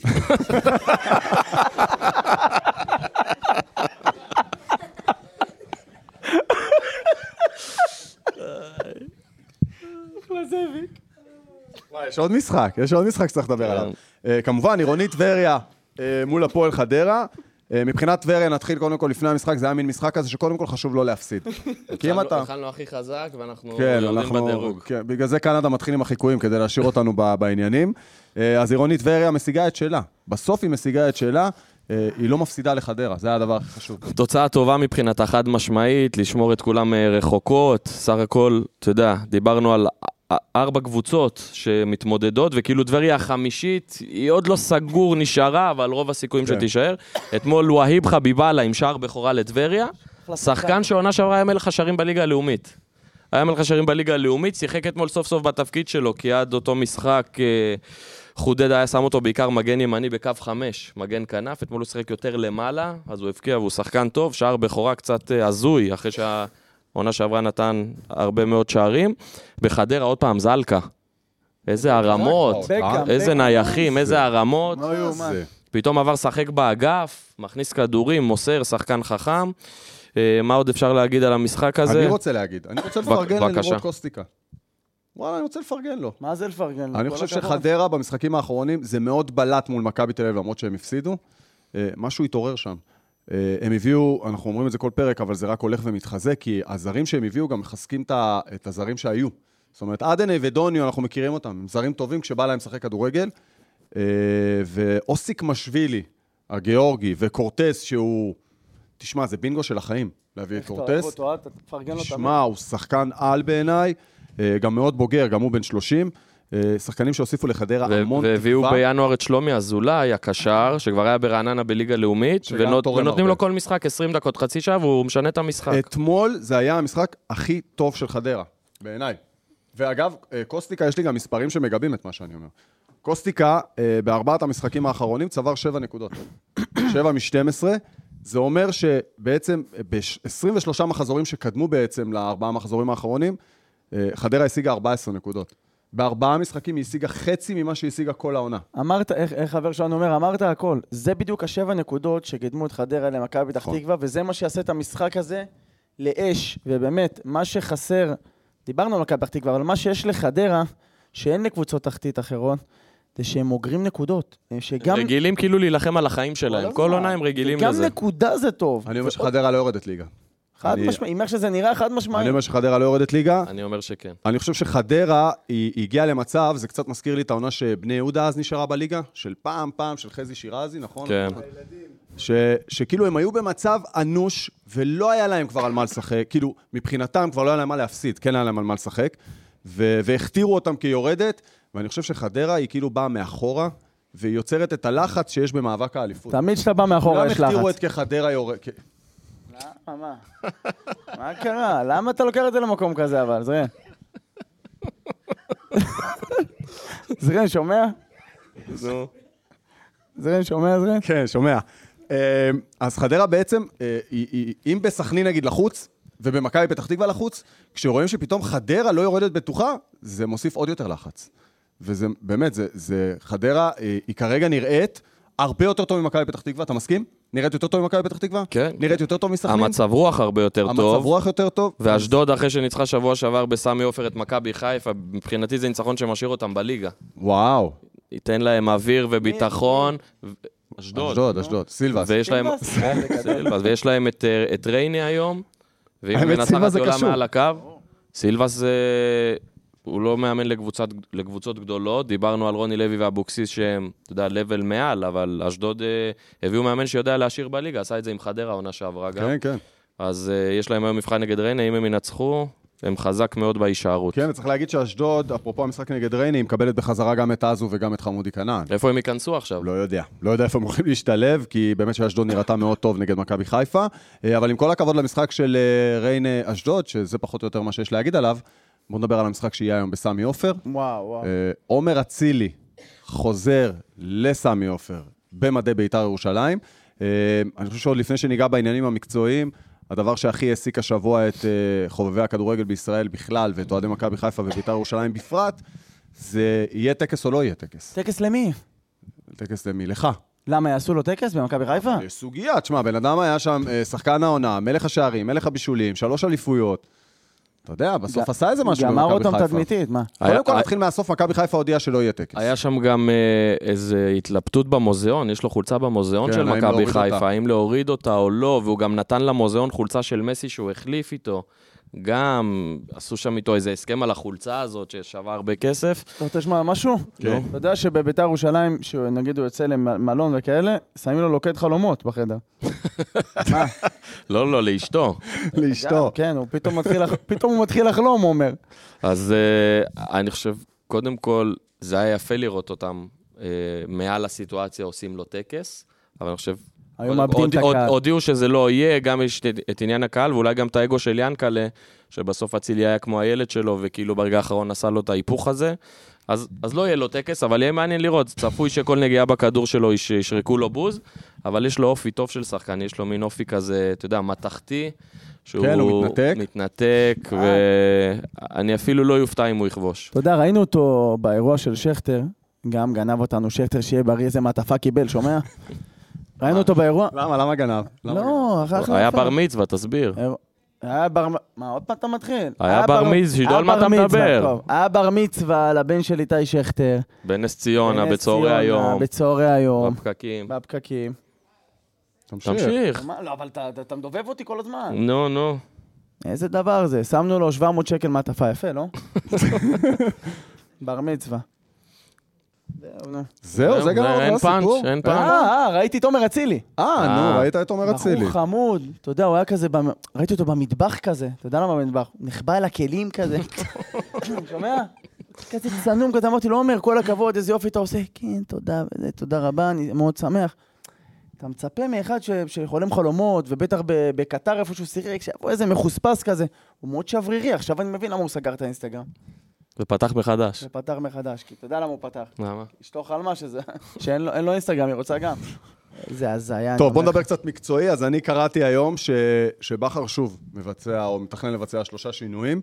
S2: יש עוד משחק, יש עוד משחק שצריך לדבר עליו. כמובן, עירונית טבריה מול הפועל חדרה. מבחינת טבריה נתחיל קודם כל לפני המשחק, זה היה מין משחק כזה שקודם כל חשוב לא להפסיד. כי אם אתה...
S3: התחלנו הכי חזק ואנחנו יורדים בדירוג.
S2: בגלל זה קנדה מתחיל עם החיקויים כדי להשאיר אותנו בעניינים. אז עירונית טבריה משיגה את שלה. בסוף היא משיגה את שלה, היא לא מפסידה לחדרה, זה הדבר הכי חשוב.
S3: תוצאה טובה מבחינתה חד משמעית, לשמור את כולם רחוקות, סך הכל, אתה יודע, דיברנו על ארבע קבוצות שמתמודדות, וכאילו טבריה החמישית, היא עוד לא סגור נשארה, אבל רוב הסיכויים שתישאר. אתמול והיב חביבאללה עם שער בכורה לטבריה, שחקן שעונה שעברה היה מלך השערים בליגה הלאומית. היה מלך השערים בליגה הלאומית, שיחק אתמול סוף סוף בתפקיד שלו, כי עד אותו משחק חודד היה שם אותו בעיקר מגן ימני בקו חמש, מגן כנף, אתמול הוא שיחק יותר למעלה, אז הוא הפקיע והוא שחקן טוב, שער בכורה קצת הזוי, אחרי שה... עונה שעברה נתן הרבה מאוד שערים. בחדרה עוד פעם זלקה. איזה הרמות, איזה נייחים, איזה הרמות. פתאום עבר שחק באגף, מכניס כדורים, מוסר, שחקן חכם. מה עוד אפשר להגיד על המשחק הזה?
S2: אני רוצה להגיד, אני רוצה לפרגן לנמרוד קוסטיקה. וואלה, אני רוצה לפרגן לו.
S4: מה זה לפרגן לו?
S2: אני חושב שחדרה במשחקים האחרונים זה מאוד בלט מול מכבי תל אביב, למרות שהם הפסידו. משהו התעורר שם. הם הביאו, אנחנו אומרים את זה כל פרק, אבל זה רק הולך ומתחזק, כי הזרים שהם הביאו גם מחזקים את הזרים שהיו. זאת אומרת, עדנה ודוניו, אנחנו מכירים אותם, הם זרים טובים כשבא להם לשחק כדורגל, ואוסיק משווילי, הגיאורגי, וקורטס, שהוא, תשמע, זה בינגו של החיים, להביא את קורטס. תשמע, הוא שחקן על בעיניי, גם מאוד בוגר, גם הוא בן שלושים, שחקנים שהוסיפו לחדרה המון תקווה.
S3: והביאו בינואר את שלומי אזולאי, הקשר, שכבר היה ברעננה בליגה לאומית, ונותנים לו כל משחק עשרים דקות, חצי שעה, והוא משנה את המשחק.
S2: אתמול זה היה המשחק הכי טוב של חדרה, בעיניי. ואגב, קוסטיקה, יש לי גם מספרים שמגבים את מה שאני אומר. קוסטיקה, בארבעת המשחקים האחרונים, צבר שבע נקודות. שבע משתים עשרה, זה אומר שבעצם ב-עשרים ושלושה מחזורים שקדמו בעצם לארבעה מחזורים האחרונים, חדרה השיגה ארבע עשרה נקודות. בארבעה משחקים היא השיגה חצי ממה שהיא השיגה כל העונה.
S4: אמרת, איך, איך חבר שלנו אומר, אמרת הכל. זה בדיוק השבע נקודות שקדמו את חדרה למכבי פתח תקווה, וזה מה שיעשה את המשחק הזה לאש. ובאמת, מה שחסר, דיברנו על מכבי פתח תקווה, אבל מה שיש לחדרה, שאין לקבוצות תחתית אחרות, זה שהם אוגרים נקודות. שגם...
S3: רגילים כאילו להילחם על החיים שלהם. כל עונה הם רגילים לזה.
S4: גם נקודה זה טוב.
S2: אני אומר שחדרה לא יורדת ליגה.
S4: חד משמעי, אם איך שזה נראה, חד משמעי.
S2: אני אומר שחדרה לא יורדת ליגה.
S3: אני אומר שכן.
S2: אני חושב שחדרה היא הגיעה למצב, זה קצת מזכיר לי את העונה שבני יהודה אז נשארה בליגה, של פעם פעם, של חזי שירזי, נכון?
S3: כן.
S2: ש, שכאילו הם היו במצב אנוש, ולא היה להם כבר על מה לשחק, כאילו מבחינתם כבר לא היה להם מה להפסיד, כן היה להם על מה לשחק, ו- והכתירו אותם כיורדת, ואני חושב שחדרה היא כאילו באה מאחורה, והיא יוצרת את הלחץ שיש במאבק האליפות.
S4: תמיד שאתה בא מאחורה יש לחץ.
S2: לא הכתירו את כחדרה יורדת.
S4: למה? מה? מה קרה? למה אתה לוקח את זה למקום כזה אבל? זרן. זרן, שומע? זרן, שומע, זרן?
S2: כן, שומע. אז חדרה בעצם, אם בסכנין נגיד לחוץ, ובמכבי פתח תקווה לחוץ, כשרואים שפתאום חדרה לא יורדת בטוחה, זה מוסיף עוד יותר לחץ. וזה באמת, זה, זה חדרה, היא כרגע נראית הרבה יותר טוב ממכבי פתח תקווה, אתה מסכים? נראית יותר טוב ממכבי פתח תקווה?
S3: כן.
S2: נראית יותר טוב מסכנין?
S3: המצב רוח הרבה יותר טוב.
S2: המצב רוח יותר טוב.
S3: ואשדוד אחרי שניצחה שבוע שעבר בסמי עופר את מכבי חיפה, מבחינתי זה ניצחון שמשאיר אותם בליגה.
S2: וואו.
S3: ייתן להם אוויר וביטחון. אשדוד.
S2: אשדוד, אשדוד. סילבס.
S3: ויש להם סילבס, ויש להם את רייני היום. ואם היא מנצחת גדולה מעל הקו, סילבס זה... הוא לא מאמן לקבוצות, לקבוצות גדולות, דיברנו על רוני לוי ואבוקסיס שהם, אתה יודע, לבל מעל, אבל אשדוד אה, הביאו מאמן שיודע להשאיר בליגה, עשה את זה עם חדרה, עונה שעברה גם.
S2: כן, כן.
S3: אז אה, יש להם היום מבחן נגד ריינה, אם הם ינצחו, הם חזק מאוד בהישארות.
S2: כן, וצריך להגיד שאשדוד, אפרופו המשחק נגד ריינה, היא מקבלת בחזרה גם את אזו וגם את חמודי כנען.
S3: איפה הם ייכנסו עכשיו?
S2: לא יודע. לא יודע איפה הם הולכים להשתלב, כי באמת שאשדוד נראתה מאוד טוב נגד מכבי חיפה, אבל עם כל הכבוד למשחק של ריינה אשדוד, שזה פחות או יותר מה שיש להגיד עליו, בואו נדבר על המשחק שיהיה היום בסמי עופר.
S4: וואו, וואו.
S2: עומר אצילי חוזר לסמי עופר במדי בית"ר ירושלים. אני חושב שעוד לפני שניגע בעניינים המקצועיים, הדבר שהכי העסיק השבוע את חובבי הכדורגל בישראל בכלל, ואת אוהדי מכבי חיפה ובית"ר ירושלים בפרט, זה יהיה טקס או לא יהיה טקס.
S4: טקס למי?
S2: טקס למי? לך.
S4: למה, יעשו לו טקס במכבי חיפה?
S2: יש סוגיה, תשמע, בן אדם היה שם שחקן העונה, מלך השערים, מלך הבישולים, שלוש אליפויות. אתה יודע, בסוף עשה איזה משהו במכבי חיפה.
S4: גמר אותם תדמיתית, מה?
S2: קודם כל נתחיל מהסוף, מכבי חיפה הודיעה שלא יהיה טקס.
S3: היה שם גם איזו התלבטות במוזיאון, יש לו חולצה במוזיאון של מכבי חיפה, האם להוריד אותה או לא, והוא גם נתן למוזיאון חולצה של מסי שהוא החליף איתו. גם עשו שם איתו איזה הסכם על החולצה הזאת ששווה הרבה כסף.
S4: אתה רוצה לשמוע משהו?
S2: כן.
S4: אתה יודע שבבית"ר ירושלים, שנגיד הוא יוצא למלון וכאלה, שמים לו לוקד חלומות בחדר. מה?
S3: לא, לא, לאשתו.
S2: לאשתו.
S4: כן, הוא פתאום הוא מתחיל לחלום, הוא אומר.
S3: אז אני חושב, קודם כל, זה היה יפה לראות אותם מעל הסיטואציה עושים לו טקס, אבל אני חושב...
S4: היום מאבדים את הקהל.
S3: הודיעו שזה לא יהיה, גם יש את עניין הקהל, ואולי גם את האגו של ינקלה, שבסוף אצילי היה כמו הילד שלו, וכאילו ברגע האחרון עשה לו את ההיפוך הזה. אז, אז לא יהיה לו טקס, אבל יהיה מעניין לראות. צפוי שכל נגיעה בכדור שלו ישרקו לו בוז, אבל יש לו אופי טוב של שחקן, יש לו מין אופי כזה, אתה יודע, מתחתי, שהוא
S2: כן, הוא מתנתק.
S3: מתנתק, ואני אפילו לא יופתע אם הוא יכבוש.
S4: אתה יודע, ראינו אותו באירוע של שכטר, גם גנב אותנו שכטר שיהיה בריא, איזה מעטפה קיבל, שומע? ראינו אותו באירוע?
S2: למה? למה גנב?
S4: לא, אחר כך...
S3: היה בר מצווה, תסביר.
S4: היה בר... מה, עוד פעם אתה מתחיל?
S3: היה בר מצווה, שידעו על מה אתה מדבר.
S4: היה בר מצווה לבן של איתי שכטר.
S3: בנס ציונה, בצהרי היום.
S4: בצהרי היום.
S3: בפקקים.
S4: בפקקים.
S3: תמשיך.
S4: לא, אבל אתה מדובב אותי כל הזמן.
S3: נו, נו.
S4: איזה דבר זה? שמנו לו שבע מאות שקל מעטפה, יפה, לא? בר מצווה.
S2: זהו, זה גם
S3: אין פאנץ', אין פאנץ'.
S4: אה, ראיתי את עומר אצילי.
S2: אה, נו, ראית את עומר אצילי.
S4: בחור חמוד, אתה יודע, הוא היה כזה, ראיתי אותו במטבח כזה, אתה יודע למה במטבח? הוא נחבא על הכלים כזה. שומע? כזה צנום כזה, אמרתי לו, עומר, כל הכבוד, איזה יופי אתה עושה. כן, תודה, תודה רבה, אני מאוד שמח. אתה מצפה מאחד שחולם חלומות, ובטח בקטר איפשהו שיחק, שיבוא איזה מחוספס כזה. הוא מאוד שברירי, עכשיו אני מבין למה הוא סגר את האינסטגרם.
S3: ופתח מחדש.
S4: ופתח מחדש, כי אתה יודע למה הוא פתח.
S3: למה?
S4: אשתו חלמה שזה, שאין לו, אין לו אינסטגרם, היא רוצה גם. זה הזיה.
S2: טוב, בוא נדבר קצת מקצועי. אז אני קראתי היום ש... שבחר שוב מבצע, או מתכנן לבצע שלושה שינויים.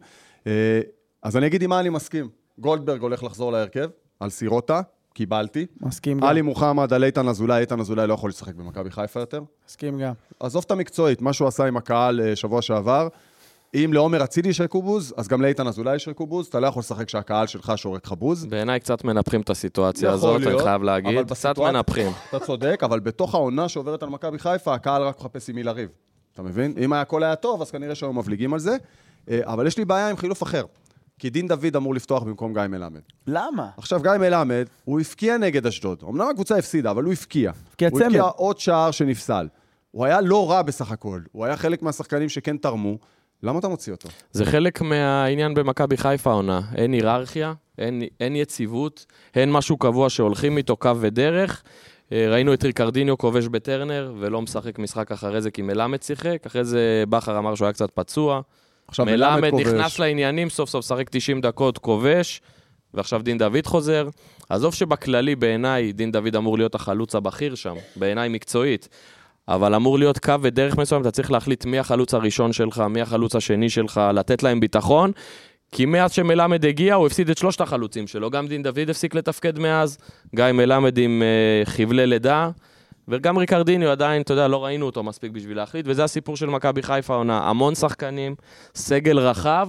S2: אז אני אגיד עם מה אני מסכים. גולדברג הולך לחזור להרכב, על סירוטה, קיבלתי.
S4: מסכים גם.
S2: עלי מוחמד, על איתן אזולאי, איתן אזולאי לא יכול לשחק במכבי חיפה יותר.
S4: מסכים גם.
S2: עזוב את המקצועית, מה שהוא עשה עם הקהל שבוע שעבר. אם לעומר אצילי יש רקובוז, אז גם לאיתן אזולאי יש רקובוז, אתה לא יכול לשחק שהקהל שלך שורק חבוז.
S3: בעיניי קצת מנפחים את הסיטואציה הזאת, אני חייב להגיד, קצת מנפחים.
S2: אתה צודק, אבל בתוך העונה שעוברת על מכבי חיפה, הקהל רק מחפש עם מי לריב. אתה מבין? אם הכל היה טוב, אז כנראה שהיום מבליגים על זה. אבל יש לי בעיה עם חילוף אחר. כי דין דוד אמור לפתוח במקום גיא מלמד.
S4: למה?
S2: עכשיו, גיא מלמד, הוא הפקיע נגד אשדוד. אמנם הקבוצה הפסידה, אבל הוא הפקיע.
S4: הפקיע
S2: הוא הפקיע עוד שער שנפסל. הוא היה לא רע בסך הכל. הוא היה חלק מהשחקנים שכן תרמו. למה אתה מוציא אותו?
S3: זה חלק מהעניין במכבי חיפה עונה. אין היררכיה, אין, אין יציבות, אין משהו קבוע שהולכים איתו קו ודרך. ראינו את ריקרדיניו כובש בטרנר, ולא משחק משחק אחרי זה, כי מלמד שיחק. אחרי זה בכר אמר שהוא היה קצת פצוע. מלמד נכנס לעניינים, סוף סוף שחק תשעים דקות, כובש, ועכשיו דין דוד חוזר. עזוב שבכללי בעיניי, דין דוד אמור להיות החלוץ הבכיר שם, בעיניי מקצועית. אבל אמור להיות קו ודרך מסוים, אתה צריך להחליט מי החלוץ הראשון שלך, מי החלוץ השני שלך, לתת להם ביטחון, כי מאז שמלמד הגיע, הוא הפסיד את שלושת החלוצים שלו, גם דין דוד הפסיק לתפקד מאז, גיא מלמד עם uh, חבלי לידה, וגם ריקרדיניו עדיין, אתה יודע, לא ראינו אותו מספיק בשביל להחליט, וזה הסיפור של מכבי חיפה עונה, המון שחקנים, סגל רחב,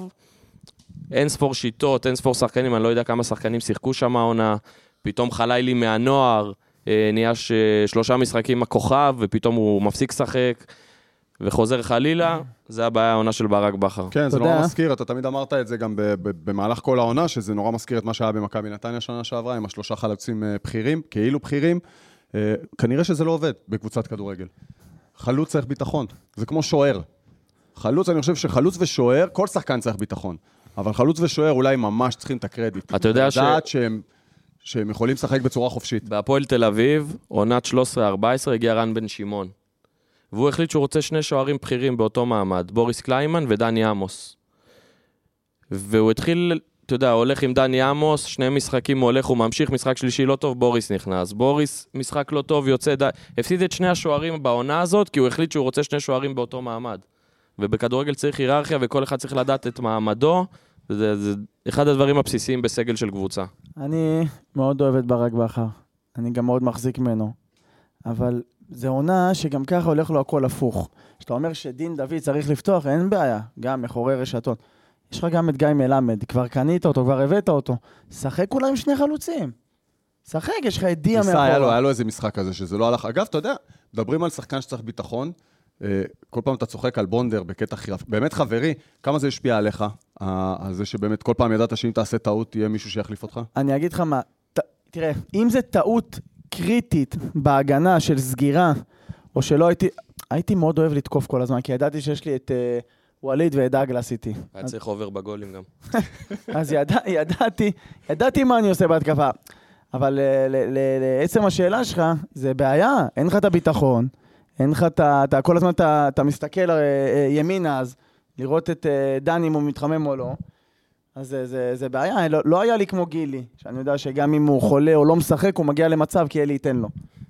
S3: אין ספור שיטות, אין ספור שחקנים, אני לא יודע כמה שחקנים שיחקו שם העונה, פתאום חלילי מהנוער, נהיה שלושה משחקים הכוכב, ופתאום הוא מפסיק לשחק, וחוזר חלילה, זה הבעיה העונה של ברק בכר.
S2: כן, זה נורא מזכיר, אתה תמיד אמרת את זה גם במהלך כל העונה, שזה נורא מזכיר את מה שהיה במכבי נתניה שנה שעברה, עם השלושה חלוצים בכירים, כאילו בכירים, כנראה שזה לא עובד בקבוצת כדורגל. חלוץ צריך ביטחון, זה כמו שוער. חלוץ, אני חושב שחלוץ ושוער, כל שחקן צריך ביטחון, אבל חלוץ ושוער אולי ממש צריכים את הקרדיט.
S3: אתה יודע ש...
S2: שהם... שהם יכולים לשחק בצורה חופשית.
S3: בהפועל תל אביב, עונת שלוש עשרה ארבע עשרה, הגיע רן בן שמעון. והוא החליט שהוא רוצה שני שוערים בכירים באותו מעמד, בוריס קליימן ודני עמוס. והוא התחיל, אתה יודע, הולך עם דני עמוס, שני משחקים הוא הולך, הוא ממשיך, משחק שלישי לא טוב, בוריס נכנס. בוריס, משחק לא טוב, יוצא, ד... הפסיד את שני השוערים בעונה הזאת, כי הוא החליט שהוא רוצה שני שוערים באותו מעמד. ובכדורגל צריך היררכיה, וכל אחד צריך לדעת את מעמדו, זה, זה אחד הדברים הבסיסיים בסגל של קבוצה.
S4: אני מאוד אוהב את ברק בכר. אני גם מאוד מחזיק ממנו. אבל זה עונה שגם ככה הולך לו הכל הפוך. שאתה אומר שדין דוד צריך לפתוח, אין בעיה. גם מחורי רשתות. יש לך גם את גיא מלמד. כבר קנית אותו, כבר הבאת אותו. שחק אולי עם שני חלוצים. שחק, יש לך את דיה מאחורה.
S2: היה לו, היה לו איזה משחק כזה שזה לא הלך. אגב, אתה יודע, מדברים על שחקן שצריך ביטחון. כל פעם אתה צוחק על בונדר בקטע חירף. באמת חברי, כמה זה השפיע עליך? על זה שבאמת כל פעם ידעת שאם תעשה טעות, יהיה מישהו שיחליף אותך?
S4: אני אגיד לך מה, ת, תראה, אם זה טעות קריטית בהגנה של סגירה, או שלא הייתי, הייתי מאוד אוהב לתקוף כל הזמן, כי ידעתי שיש לי את uh, ווליד ואת דאגלס איתי.
S3: היה צריך עובר בגולים גם.
S4: אז ידע, ידעתי, ידעתי מה אני עושה בהתקפה. אבל לעצם השאלה שלך, זה בעיה, אין לך את הביטחון, אין לך את ה... אתה כל הזמן אתה, אתה מסתכל ימינה אז, לראות את דני אם הוא מתחמם או לא. אז זה, זה, זה בעיה, לא, לא היה לי כמו גילי, שאני יודע שגם אם הוא חולה או לא משחק, הוא מגיע למצב כי אלי ייתן לו.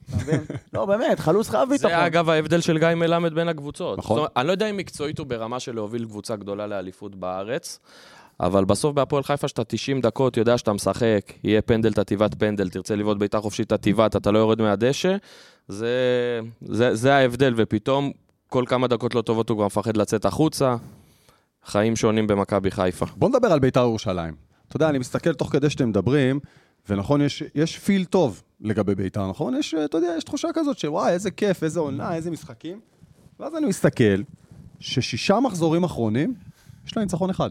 S4: לא, באמת, חלוץ חייב ביטחון.
S3: זה אגב ההבדל של גיא מלמד בין הקבוצות.
S2: נכון.
S3: זאת, אני לא יודע אם מקצועית הוא ברמה של להוביל קבוצה גדולה לאליפות בארץ, אבל בסוף בהפועל חיפה שאתה תשעים דקות, יודע שאתה משחק, יהיה פנדל, תתיבת פנדל, תרצה לבעוט בעיטה חופשית, תתיבת, אתה לא יורד מהדשא, זה, זה, זה ההבדל, ופתאום כל כמה דקות לא טובות הוא כבר מפחד לצאת החוצה, חיים שונים במכבי חיפה.
S2: בוא נדבר על בית"ר ירושלים. אתה יודע, אני מסתכל תוך כדי שאתם מדברים, ונכון, יש, יש פיל טוב לגבי בית"ר, נכון? יש, אתה יודע, יש תחושה כזאת שוואי, איזה כיף, איזה עונה, איזה משחקים. ואז אני מסתכל, ששישה מחזורים אחרונים, יש לה ניצחון אחד.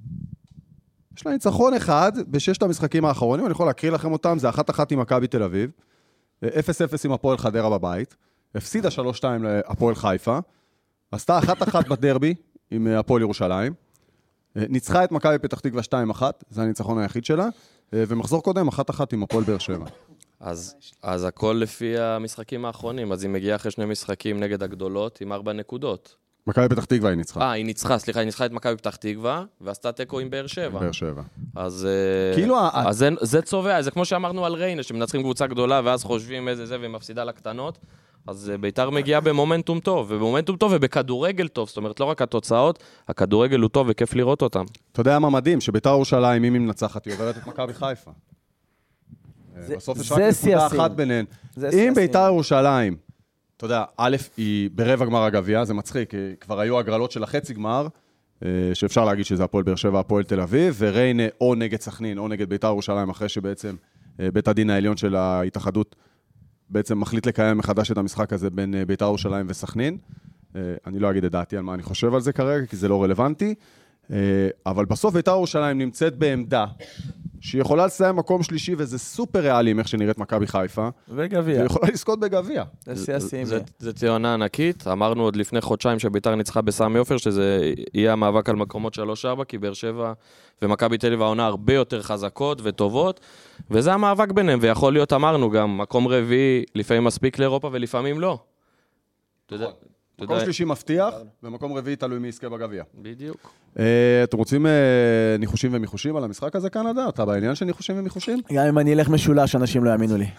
S2: יש לה ניצחון אחד בששת המשחקים האחרונים, אני יכול להקריא לכם אותם, זה אחת אחת עם מכבי תל אביב, אפס אפס עם הפועל חדרה בבית, הפסידה שלוש שתיים להפועל חיפה, עשתה אחת אחת בדרבי עם הפועל ירושלים, ניצחה את מכבי פתח תקווה שתיים אחת, זה הניצחון היחיד שלה, ומחזור קודם אחת אחת עם הפועל באר שבע.
S3: אז, אז הכל לפי המשחקים האחרונים, אז היא מגיעה אחרי שני משחקים נגד הגדולות עם ארבע נקודות.
S2: מכבי פתח תקווה היא ניצחה.
S3: אה, היא ניצחה, סליחה, היא ניצחה את מכבי פתח תקווה, ועשתה תיקו עם באר שבע.
S2: באר שבע.
S3: אז,
S2: כאילו
S3: אז זה, זה צובע, זה כמו שאמרנו על ריינה, שמנצחים קבוצה גדולה, ואז חושבים איזה זה, ומפסידה לקטנות. אז ביתר מגיעה במומנטום טוב, ובמומנטום טוב ובכדורגל טוב, זאת אומרת, לא רק התוצאות, הכדורגל הוא טוב וכיף לראות אותם.
S2: אתה יודע מה מדהים, שביתר ירושלים, אם היא מנצחת, היא עוברת את מכבי חיפה. בסוף יש רק נקודה אחת ביניהן. אם ביתר ירושלים, אתה יודע, א', היא ברבע גמר הגביע, זה מצחיק, כבר היו הגרלות של החצי גמר, שאפשר להגיד שזה הפועל באר שבע, הפועל תל אביב, וריינה או נגד סכנין, או נגד ביתר ירושלים, אחרי שבעצם בית הדין העליון של ההתאחדות בעצם מחליט לקיים מחדש את המשחק הזה בין ביתר ירושלים וסכנין. אני לא אגיד את דעתי על מה אני חושב על זה כרגע, כי זה לא רלוונטי, אבל בסוף ביתר ירושלים נמצאת בעמדה, שהיא יכולה לסיים מקום שלישי, וזה סופר ריאלי עם איך שנראית מכבי חיפה.
S4: וגביע.
S2: והיא יכולה לזכות בגביע.
S3: זה ציונה ענקית. אמרנו עוד לפני חודשיים שביתר ניצחה בסמי עופר, שזה יהיה המאבק על מקומות שלוש ארבע, כי באר שבע ומכבי תל אביב העונה הרבה יותר חזקות וטובות, וזה המאבק ביניהם, ויכול להיות, אמרנו גם, מקום רביעי, לפעמים מספיק לאירופה ולפעמים לא.
S2: מקום שלישי מבטיח, ומקום רביעי תלוי מי יזכה בגביע.
S3: בדיוק.
S2: אתם רוצים ניחושים ומיחושים על המשחק הזה, קנדה? אתה בעניין של ניחושים ומיחושים?
S4: גם אם אני אלך משולש, אנשים לא יאמינו לי.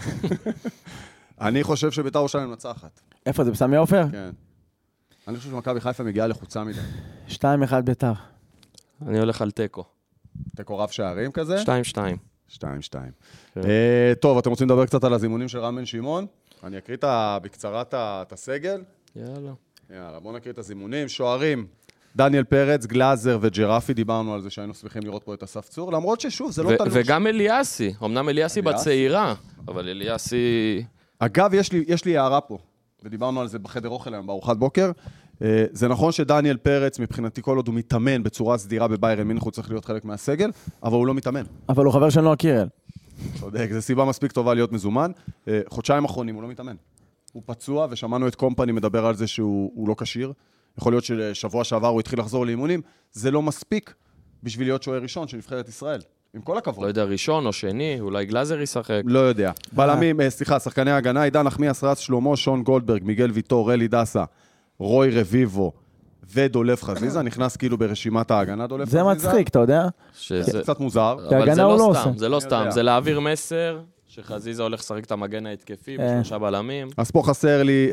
S2: אני חושב שביתר ירושלים מנצחת.
S4: איפה זה, בסמי עופר?
S2: כן. אני חושב שמכבי חיפה מגיעה לחוצה מדי.
S4: שתיים אחד ביתר.
S3: אני הולך על טקו.
S2: טקו רב שערים כזה?
S3: שתיים שתיים.
S2: שתיים שתיים. טוב, אתם רוצים לדבר קצת על הזימונים של רם בן שמעון? אני אקריא בקצרה את הסגל.
S3: יאללה.
S2: יאללה, בואו נקריא את הזימונים. שוערים, דניאל פרץ, גלאזר וג'רפי, דיברנו על זה שהיינו שמחים לראות פה את אסף צור, למרות ששוב, זה לא תלוש.
S3: וגם אליאסי, אמנם אליאסי בצעירה, אבל אליאסי...
S2: אגב, יש לי, יש לי הערה פה, ודיברנו על זה בחדר אוכל היום, בארוחת בוקר. זה נכון שדניאל פרץ, מבחינתי כל עוד הוא מתאמן בצורה סדירה בביירן מינכן, הוא צריך להיות חלק מהסגל, אבל הוא לא מתאמן.
S4: אבל הוא חבר של נועה קירל.
S2: צודק, זו סיבה מספיק טובה להיות מזומן. חודשיים אחרונים הוא לא מתאמן. הוא פצוע, ושמענו את קומפני מדבר על זה שהוא לא קשיר. יכול להיות ששבוע שעבר הוא התחיל לחזור לאימונים. זה לא מספיק בשביל להיות שוער ראשון של נבחרת ישראל. עם כל הכבוד.
S3: לא יודע, ראשון או שני, אולי גלאזר ישחק.
S2: לא יודע. בלמים, סליחה, שחקני ההגנה, עידן נחמיאס, רז שלמה, שון גולדברג, מיגל ויטור, אלי דסה, רוי רביבו ודולף חזיזה. נכנס כאילו ברשימת ההגנה, דולף חזיזה.
S4: זה מצחיק, אתה יודע?
S2: זה קצת מוזר.
S3: אבל זה לא סתם, זה לא סתם. זה להעביר מסר שחזיזה הולך לשחק את המגן ההתקפי בשלושה בלמים.
S2: אז פה חסר לי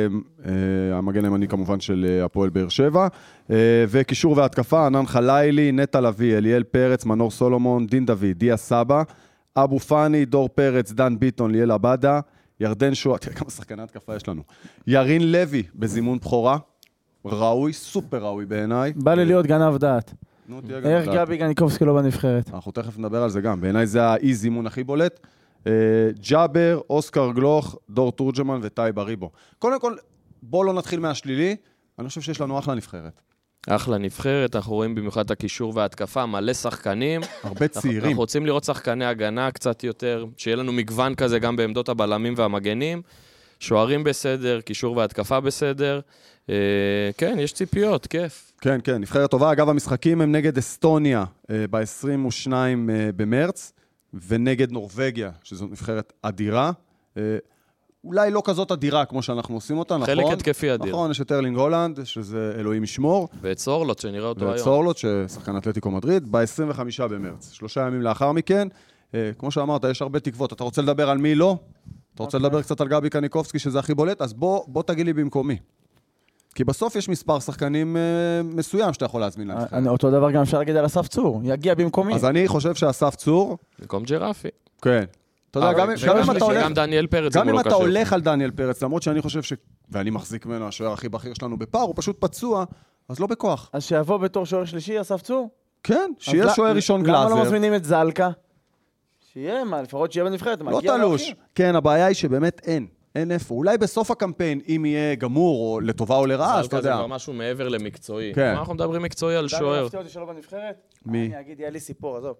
S2: המגן הימני כמובן של הפועל באר שבע, וקישור והתקפה, ענן חלילי, נטע לביא, אליאל פרץ, מנור סולומון, דין דוד, דיה סבא, אבו פני, דור פרץ, דן ביטון, ליאל עבדה, ירדן שואה, תראה כמה שחקני התקפה יש לנו, ירין לוי בזימון בחורה, ראוי, סופר ראוי בעיניי.
S4: בא לי להיות גנב דעת. איך גבי גניקובסקי לא בנבחרת?
S2: אנחנו תכף נדבר על זה גם, בעיניי זה האי זימון הכי בולט. ג'אבר, אוסקר גלוך, דור תורג'מן וטייב אריבו. קודם כל, בואו לא נתחיל מהשלילי, אני חושב שיש לנו אחלה נבחרת.
S3: אחלה נבחרת, אנחנו רואים במיוחד את הקישור וההתקפה, מלא שחקנים.
S2: הרבה צעירים.
S3: אנחנו רוצים לראות שחקני הגנה קצת יותר, שיהיה לנו מגוון כזה גם בעמדות הבלמים והמגנים. שוערים בסדר, קישור והתקפה בסדר. כן, יש ציפיות, כיף.
S2: כן, כן, נבחרת טובה. אגב, המשחקים הם נגד אסטוניה ב-עשרים ושניים במרץ. ונגד נורווגיה, שזו נבחרת אדירה. אולי לא כזאת אדירה כמו שאנחנו עושים אותה, נכון?
S3: חלק התקפי אדיר.
S2: נכון, יש את ארלינג הולנד, שזה אלוהים ישמור.
S3: ואת סורלוט, שנראה אותו היום.
S2: ואת סורלוט, ששחקן אתלטיקו מדריד, ב-עשרים וחמישה במרץ. שלושה ימים לאחר מכן. כמו שאמרת, יש הרבה תקוות. אתה רוצה לדבר על מי לא? אתה רוצה לדבר קצת על גבי קניקובסקי, שזה הכי בולט? אז בוא, בוא תגיד לי במקומי. כי בסוף יש מספר שחקנים מסוים שאתה יכול להזמין לנבחרת.
S4: אותו דבר גם אפשר להגיד על אסף צור, יגיע במקומי.
S2: אז אני חושב שאסף צור...
S3: במקום ג'רפי.
S2: כן. אתה יודע, גם אם אתה הולך...
S3: גם דניאל פרץ,
S2: גם אם אתה הולך על דניאל פרץ, למרות שאני חושב ש... ואני מחזיק ממנו, השוער הכי בכיר שלנו בפער, הוא פשוט פצוע, אז לא בכוח.
S4: אז שיבוא בתור שוער שלישי, אסף צור?
S2: כן, שיהיה שוער ראשון גלאזר.
S4: למה לא מזמינים את זלקה? שיהיה, מה, לפחות שיהיה בנבחרת,
S2: לא תלוש. כן, הבעיה היא שבאמת אין. אין איפה. אולי בסוף הקמפיין, אם יהיה גמור, או לטובה או לרעה, אז אתה יודע.
S3: זה כבר משהו מעבר למקצועי.
S2: כן.
S3: אנחנו מדברים מקצועי על שוער.
S4: דני, מפתיע אותי שלא בנבחרת?
S2: מי?
S4: אני אגיד, יהיה לי סיפור, עזוב.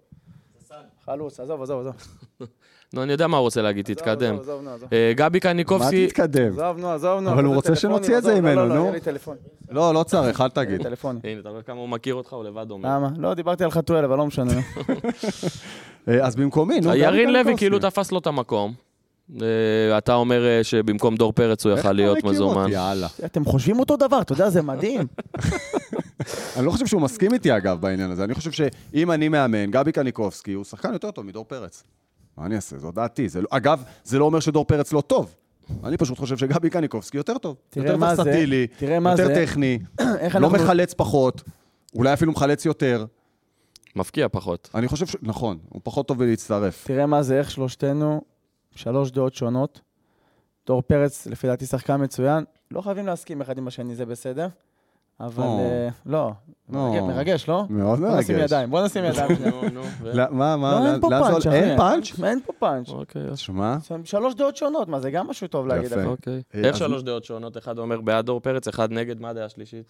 S4: חלוץ, עזוב, עזוב, עזוב.
S3: נו, אני יודע מה הוא רוצה להגיד, תתקדם. גבי קניקובסקי...
S2: מה תתקדם?
S4: עזוב, נו, עזוב, נו.
S2: אבל הוא רוצה שנוציא את זה ממנו, נו.
S4: יהיה לי טלפון.
S2: לא, לא צריך, אל תגיד.
S4: טלפון.
S3: הנה, אתה רואה כמה הוא מכיר אותך, הוא לבד אומר.
S4: למה? לא, דיברתי על חתואל, אבל לא משנה.
S2: אז במקומי, נו.
S3: ירין לוי כאילו תפס לו את המקום. אתה אומר שבמקום דור פרץ הוא יכל להיות מזומן.
S4: אתם חושבים אותו דבר, אתה יודע, זה מדהים.
S2: אני לא חושב שהוא מסכים איתי, אגב, בעניין הזה. אני חושב שאם אני מאמן, גבי קניקובסקי, הוא שחקן יותר טוב מדור פרץ. מה אני אעשה? זו דעתי. אגב, זה לא אומר שדור פרץ לא טוב. אני פשוט חושב שגבי קניקובסקי יותר טוב. יותר ורסטילי, יותר טכני, לא מחלץ פחות, אולי אפילו מחלץ יותר.
S3: מפקיע פחות.
S2: אני חושב ש... נכון, הוא פחות טוב להצטרף.
S4: תראה מה זה, איך שלושתנו, שלוש דעות שונות. דור פרץ, לפי דעתי שחקן מצוין. לא חייבים להסכים אחד עם השני, זה בסדר. אבל לא, מרגש, לא?
S2: מאוד מרגש.
S4: בוא נשים ידיים, בוא נשים ידיים.
S2: מה, מה?
S4: לא, אין פה פאנץ', אחי.
S2: אין פאנץ'?
S4: אין פה פאנץ'.
S2: שמה?
S4: שלוש דעות שונות, מה זה גם משהו טוב להגיד.
S3: איך שלוש דעות שונות? אחד אומר בעד דור פרץ, אחד נגד, מה הדעה השלישית?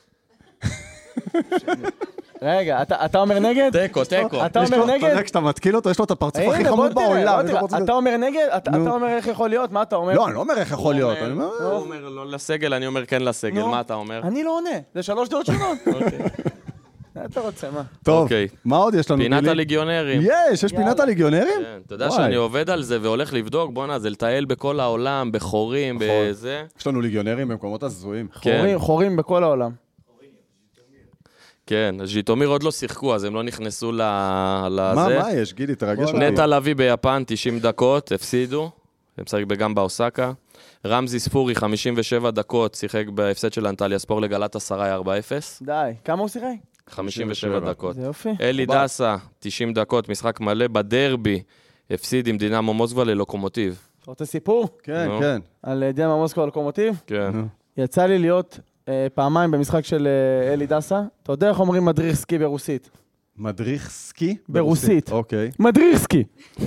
S4: רגע, אתה אומר נגד?
S3: תיקו, תיקו.
S4: אתה אומר נגד?
S2: אתה יודע, כשאתה מתקיל אותו, יש לו את הפרצוף הכי חמוד בעולם.
S4: אתה אומר נגד? אתה אומר איך יכול להיות? מה אתה אומר?
S2: לא, אני לא אומר איך יכול להיות.
S3: הוא אומר לא לסגל, אני אומר כן לסגל. מה אתה אומר?
S4: אני לא עונה. זה שלוש דעות שונות. אתה רוצה, מה?
S2: טוב, מה עוד יש לנו?
S3: פינת הליגיונרים.
S2: יש, יש פינת הליגיונרים?
S3: אתה יודע שאני עובד על זה והולך לבדוק, בוא נה, זה לטייל בכל העולם, בחורים, בזה.
S2: יש לנו ליגיונרים במקומות הזויים.
S4: חורים בכל העולם.
S3: כן, ז'יטומיר עוד לא שיחקו, אז הם לא נכנסו לזה.
S2: מה, מה יש? גידי, תרגש אותי.
S3: נטע לביא ביפן, תשעים דקות, הפסידו. הם שחק גם באוסקה. רמזי ספורי, חמישים ושבע דקות, שיחק בהפסד של אנטליה ספור לגלת עשרה ארבע אפס.
S4: די, כמה הוא שיחק?
S3: חמישים ושבע דקות.
S4: זה יופי.
S3: אלי דסה, תשעים דקות, משחק מלא בדרבי, הפסיד עם דינמו מוסקבה ללוקומוטיב.
S4: אתה רוצה סיפור?
S2: כן, כן.
S4: על דינמו מוסקבה ללוקומוטיב?
S3: כן.
S4: יצא לי להיות פעמיים במשחק של אלי דסה. אתה יודע איך אומרים מדריך סקי ברוסית?
S2: מדריך סקי?
S4: ברוסית.
S2: אוקיי.
S4: מדריך סקי.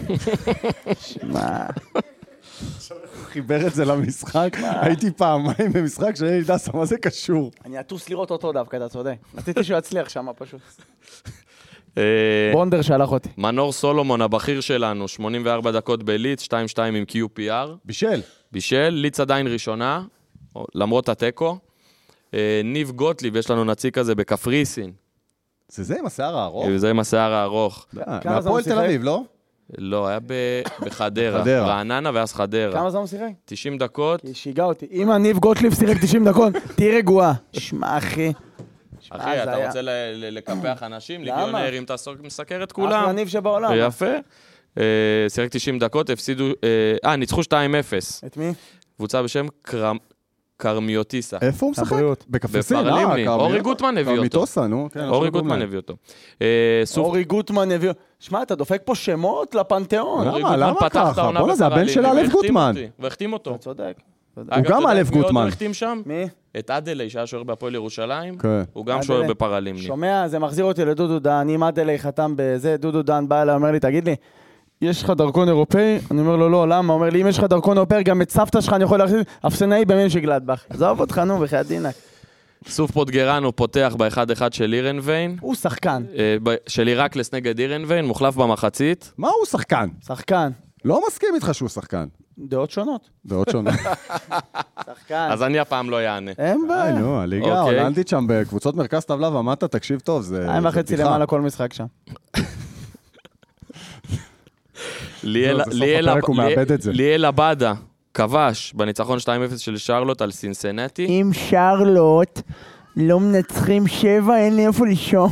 S4: שמע.
S2: הוא חיבר את זה למשחק. הייתי פעמיים במשחק של אלי דסה, מה זה קשור?
S4: אני אטוס לראות אותו דווקא, אתה צודק. רציתי שהוא יצליח שם פשוט. בונדר שלח אותי.
S3: מנור סולומון, הבכיר שלנו, שמונים וארבע דקות בליץ, שתיים שתיים עם קיו פי אר.
S2: בישל.
S3: בישל, ליץ עדיין ראשונה, למרות הטקו. ניב גוטליב, יש לנו נציג כזה בקפריסין.
S2: זה זה עם השיער הארוך?
S3: זה עם השיער הארוך.
S2: מהפועל תל אביב, לא?
S3: לא, היה בחדרה. רעננה ואז חדרה.
S4: כמה זמן הוא שיחק?
S3: תשעים דקות.
S4: שיגע אותי. אם ניב גוטליב שיחק תשעים דקות, תהיה רגועה. שמע, אחי.
S3: אחי, אתה רוצה לקפח אנשים? ליגיונרים, אתה מסקר את כולם.
S4: אחלה ניב שבעולם.
S3: יפה. שיחק תשעים דקות, הפסידו... אה, ניצחו שתיים אפס.
S4: את מי?
S3: קבוצה בשם קרמיוטיסה.
S2: איפה הוא משחק? בקפריסין,
S3: בפרלימני. אורי גוטמן הביא אותו.
S2: קרמיטוסה, נו.
S3: אורי גוטמן הביא אותו.
S4: אורי גוטמן הביא אותו. שמע, אתה דופק פה שמות לפנתיאון.
S2: למה? למה ככה? בוא זה הבן של אלף גוטמן.
S3: והחתים אותו.
S4: אתה צודק.
S2: הוא גם אלף גוטמן.
S3: הוא החתים שם?
S4: מי?
S3: את אדלי, שהיה שוער בהפועל ירושלים. הוא גם שוער בפרלימני.
S4: שומע, זה מחזיר אותי לדודו דן. אם אדלי חתם בזה, דודו דן בא אליי, אומר לי, תגיד לי, יש לך דרכון אירופאי? אני אומר לו, לא, למה? הוא אומר לי, אם יש לך דרכון אירופאי, גם את סבתא שלך אני יכול להחזיר אפסנאי במנשה גלדבך. עזוב אותך, נו, בחייאת דינק.
S3: סוף פוטגרנו פותח ב-אחד אחד של אירנביין.
S4: הוא שחקן.
S3: של אירקלס נגד אירנביין, מוחלף במחצית.
S2: מה הוא שחקן?
S4: שחקן.
S2: לא מסכים איתך שהוא שחקן.
S4: דעות שונות.
S2: דעות שונות.
S4: שחקן.
S3: אז אני הפעם לא יענה.
S4: אין בעיה.
S2: נו, הליגה ההולנדית שם בקבוצות מרכז טבלה ומטה, תקשיב טוב, זה בדיחה.
S4: שתיים וחצי למעלה כל משחק שם.
S3: ליאל אבדה כבש בניצחון שתיים אפס של שרלוט על סינסנטי.
S4: אם שרלוט לא מנצחים שבע, אין לי איפה לישון.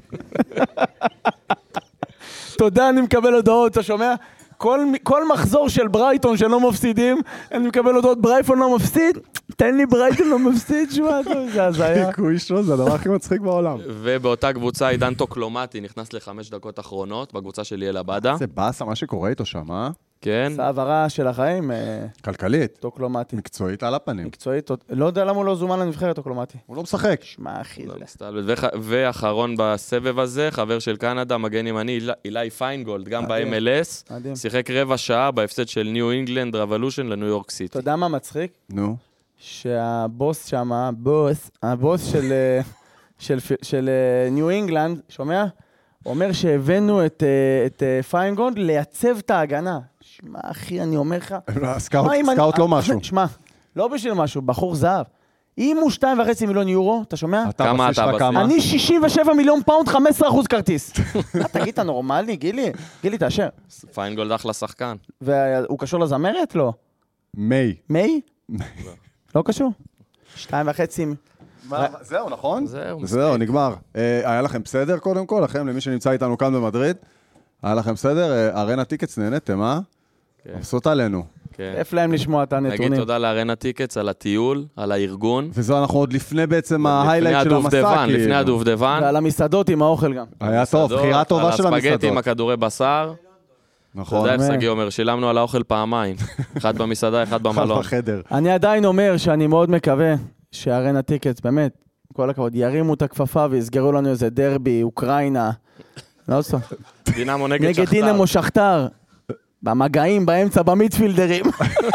S4: תודה, אני מקבל הודעות, אתה שומע? כל, כל מחזור של ברייטון שלא מפסידים, אני מקבל הודעות, ברייטון לא מפסיד, תן לי ברייטון לא מפסיד, שמה, זה הזיה.
S2: חיקוי שו, זה הדבר הכי מצחיק בעולם.
S3: ובאותה קבוצה, עידן טוקלומטי נכנס לחמש דקות אחרונות, בקבוצה של ליאל אבדה.
S2: זה באסה, מה שקורה איתו שם, אה?
S3: כן.
S4: זה העברה של החיים.
S2: כלכלית.
S4: טוקלומטי.
S2: מקצועית על הפנים.
S4: מקצועית, לא יודע למה הוא לא זומן לנבחרת טוקלומטי.
S2: הוא לא משחק.
S4: שמע, אחי.
S3: ואחרון בסבב הזה, חבר של קנדה, מגן ימני, אילי פיינגולד, גם ב-אם אל אס. שיחק רבע שעה בהפסד של ניו אינגלנד רבולושן לניו יורק סיטי.
S4: אתה יודע מה מצחיק?
S2: נו.
S4: שהבוס שם, הבוס, הבוס של ניו אינגלנד, שומע? אומר שהבאנו את, את פיינגולד לייצב את ההגנה. שמע, אחי, אני אומר לך...
S2: סקאוט, סקאוט לא משהו.
S4: שמע, לא בשביל משהו, בחור זהב. אם הוא שתיים וחצי מיליון יורו, אתה שומע?
S3: כמה אתה בסיס?
S4: אני שישים ושבע מיליון פאונד, חמישה עשר אחוז כרטיס. תגיד, אתה נורמלי? גילי, גילי, תאשר.
S3: פיינגולד אחלה שחקן.
S4: והוא קשור לזמרת? לא.
S2: מי.
S4: מי? לא קשור. שתיים וחצי.
S2: זהו, נכון?
S3: זהו,
S2: זהו, נגמר. היה לכם בסדר קודם כל? לכם, למי שנמצא איתנו כאן במדריד? היה לכם בסדר? ארנה טיקטס נהנתם, אה? מבסוט עלינו.
S4: כיף להם לשמוע את הנתונים.
S3: נגיד תודה לארנה טיקטס על הטיול, על הארגון.
S2: וזו אנחנו עוד לפני בעצם ההיילייט של המסע.
S3: לפני הדובדבן.
S4: ועל המסעדות עם האוכל גם.
S2: היה טוב, בחירה טובה של
S3: המסעדות. על הספגטי עם
S2: המסעדות.
S3: הכדורי בשר.
S2: נכון.
S3: אתה יודע, סגי אומר, שילמנו על האוכל פעמיים. אחד במסעדה, אחד במלון.
S2: אחד בחדר.
S4: אני עדיין אומר שאני מאוד מקווה שארנה טיקטס, באמת, כל הכבוד, ירימו את הכפפה ויסגרו לנו איזה דרבי, אוקראינה. לא עושה.
S3: דינמו נגד שכתר.
S4: נגד דינמו שכתר. במגעים, באמצע, במיטפילדרים.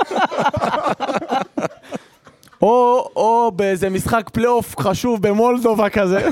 S4: או, או באיזה משחק פלייאוף חשוב במולדובה כזה.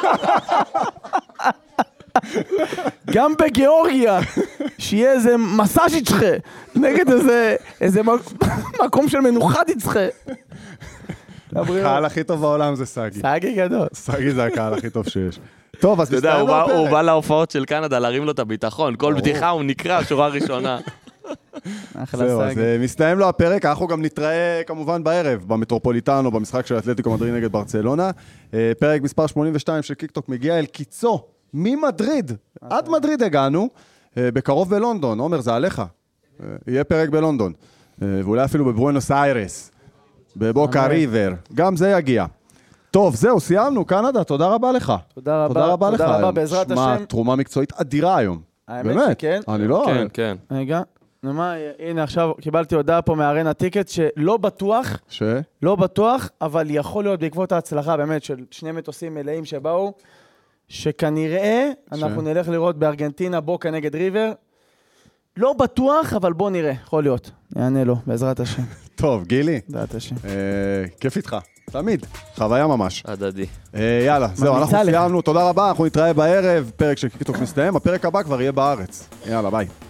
S4: גם בגיאורגיה, שיהיה איזה מסאז'יצ'חה, נגד איזה, איזה מקום של מנוחת יצחה.
S2: הקהל הכי טוב בעולם זה סגי.
S4: סגי גדול.
S2: סגי זה הקהל הכי טוב שיש. טוב, אז
S3: אתה יודע,
S2: מסתיים לו הפרק.
S3: הוא בא להופעות של קנדה להרים לו את הביטחון. כל בדיחה הוא נקרא, שורה ראשונה.
S2: זהו, אז מסתיים לו הפרק. אנחנו גם נתראה כמובן בערב, במטרופוליטנו, במשחק של אתלטיקו מדריד נגד ברצלונה. פרק מספר שמונים ושתיים של קיקטוק מגיע אל קיצו, ממדריד. עד מדריד הגענו, בקרוב בלונדון. עומר, זה עליך. יהיה פרק בלונדון. ואולי אפילו בברואנוס איירס. בבוקה ריבר. גם זה יגיע. טוב, זהו, סיימנו. קנדה, תודה רבה לך.
S4: תודה רבה.
S2: תודה רבה לך.
S4: תודה רבה, בעזרת השם.
S2: שמע, תרומה מקצועית אדירה היום.
S4: האמת
S2: באמת.
S4: שכן.
S2: אני לא...
S3: כן, כן.
S4: רגע. נמה, הנה עכשיו קיבלתי הודעה פה מארנה טיקט שלא בטוח,
S2: ש?
S4: לא בטוח, אבל יכול להיות בעקבות ההצלחה באמת של שני מטוסים מלאים שבאו, שכנראה אנחנו נלך לראות בארגנטינה בוקה נגד ריבר. לא בטוח, אבל בוא נראה, יכול להיות. יענה לו, בעזרת השם.
S2: טוב, גילי.
S4: בעזרת השם.
S2: כיף איתך. תמיד. חוויה ממש.
S3: הדדי.
S2: יאללה, זהו, אנחנו סיימנו. תודה רבה, אנחנו נתראה בערב. פרק של קיקטוק מסתיים. הפרק הבא כבר יהיה בארץ. יאללה, ביי.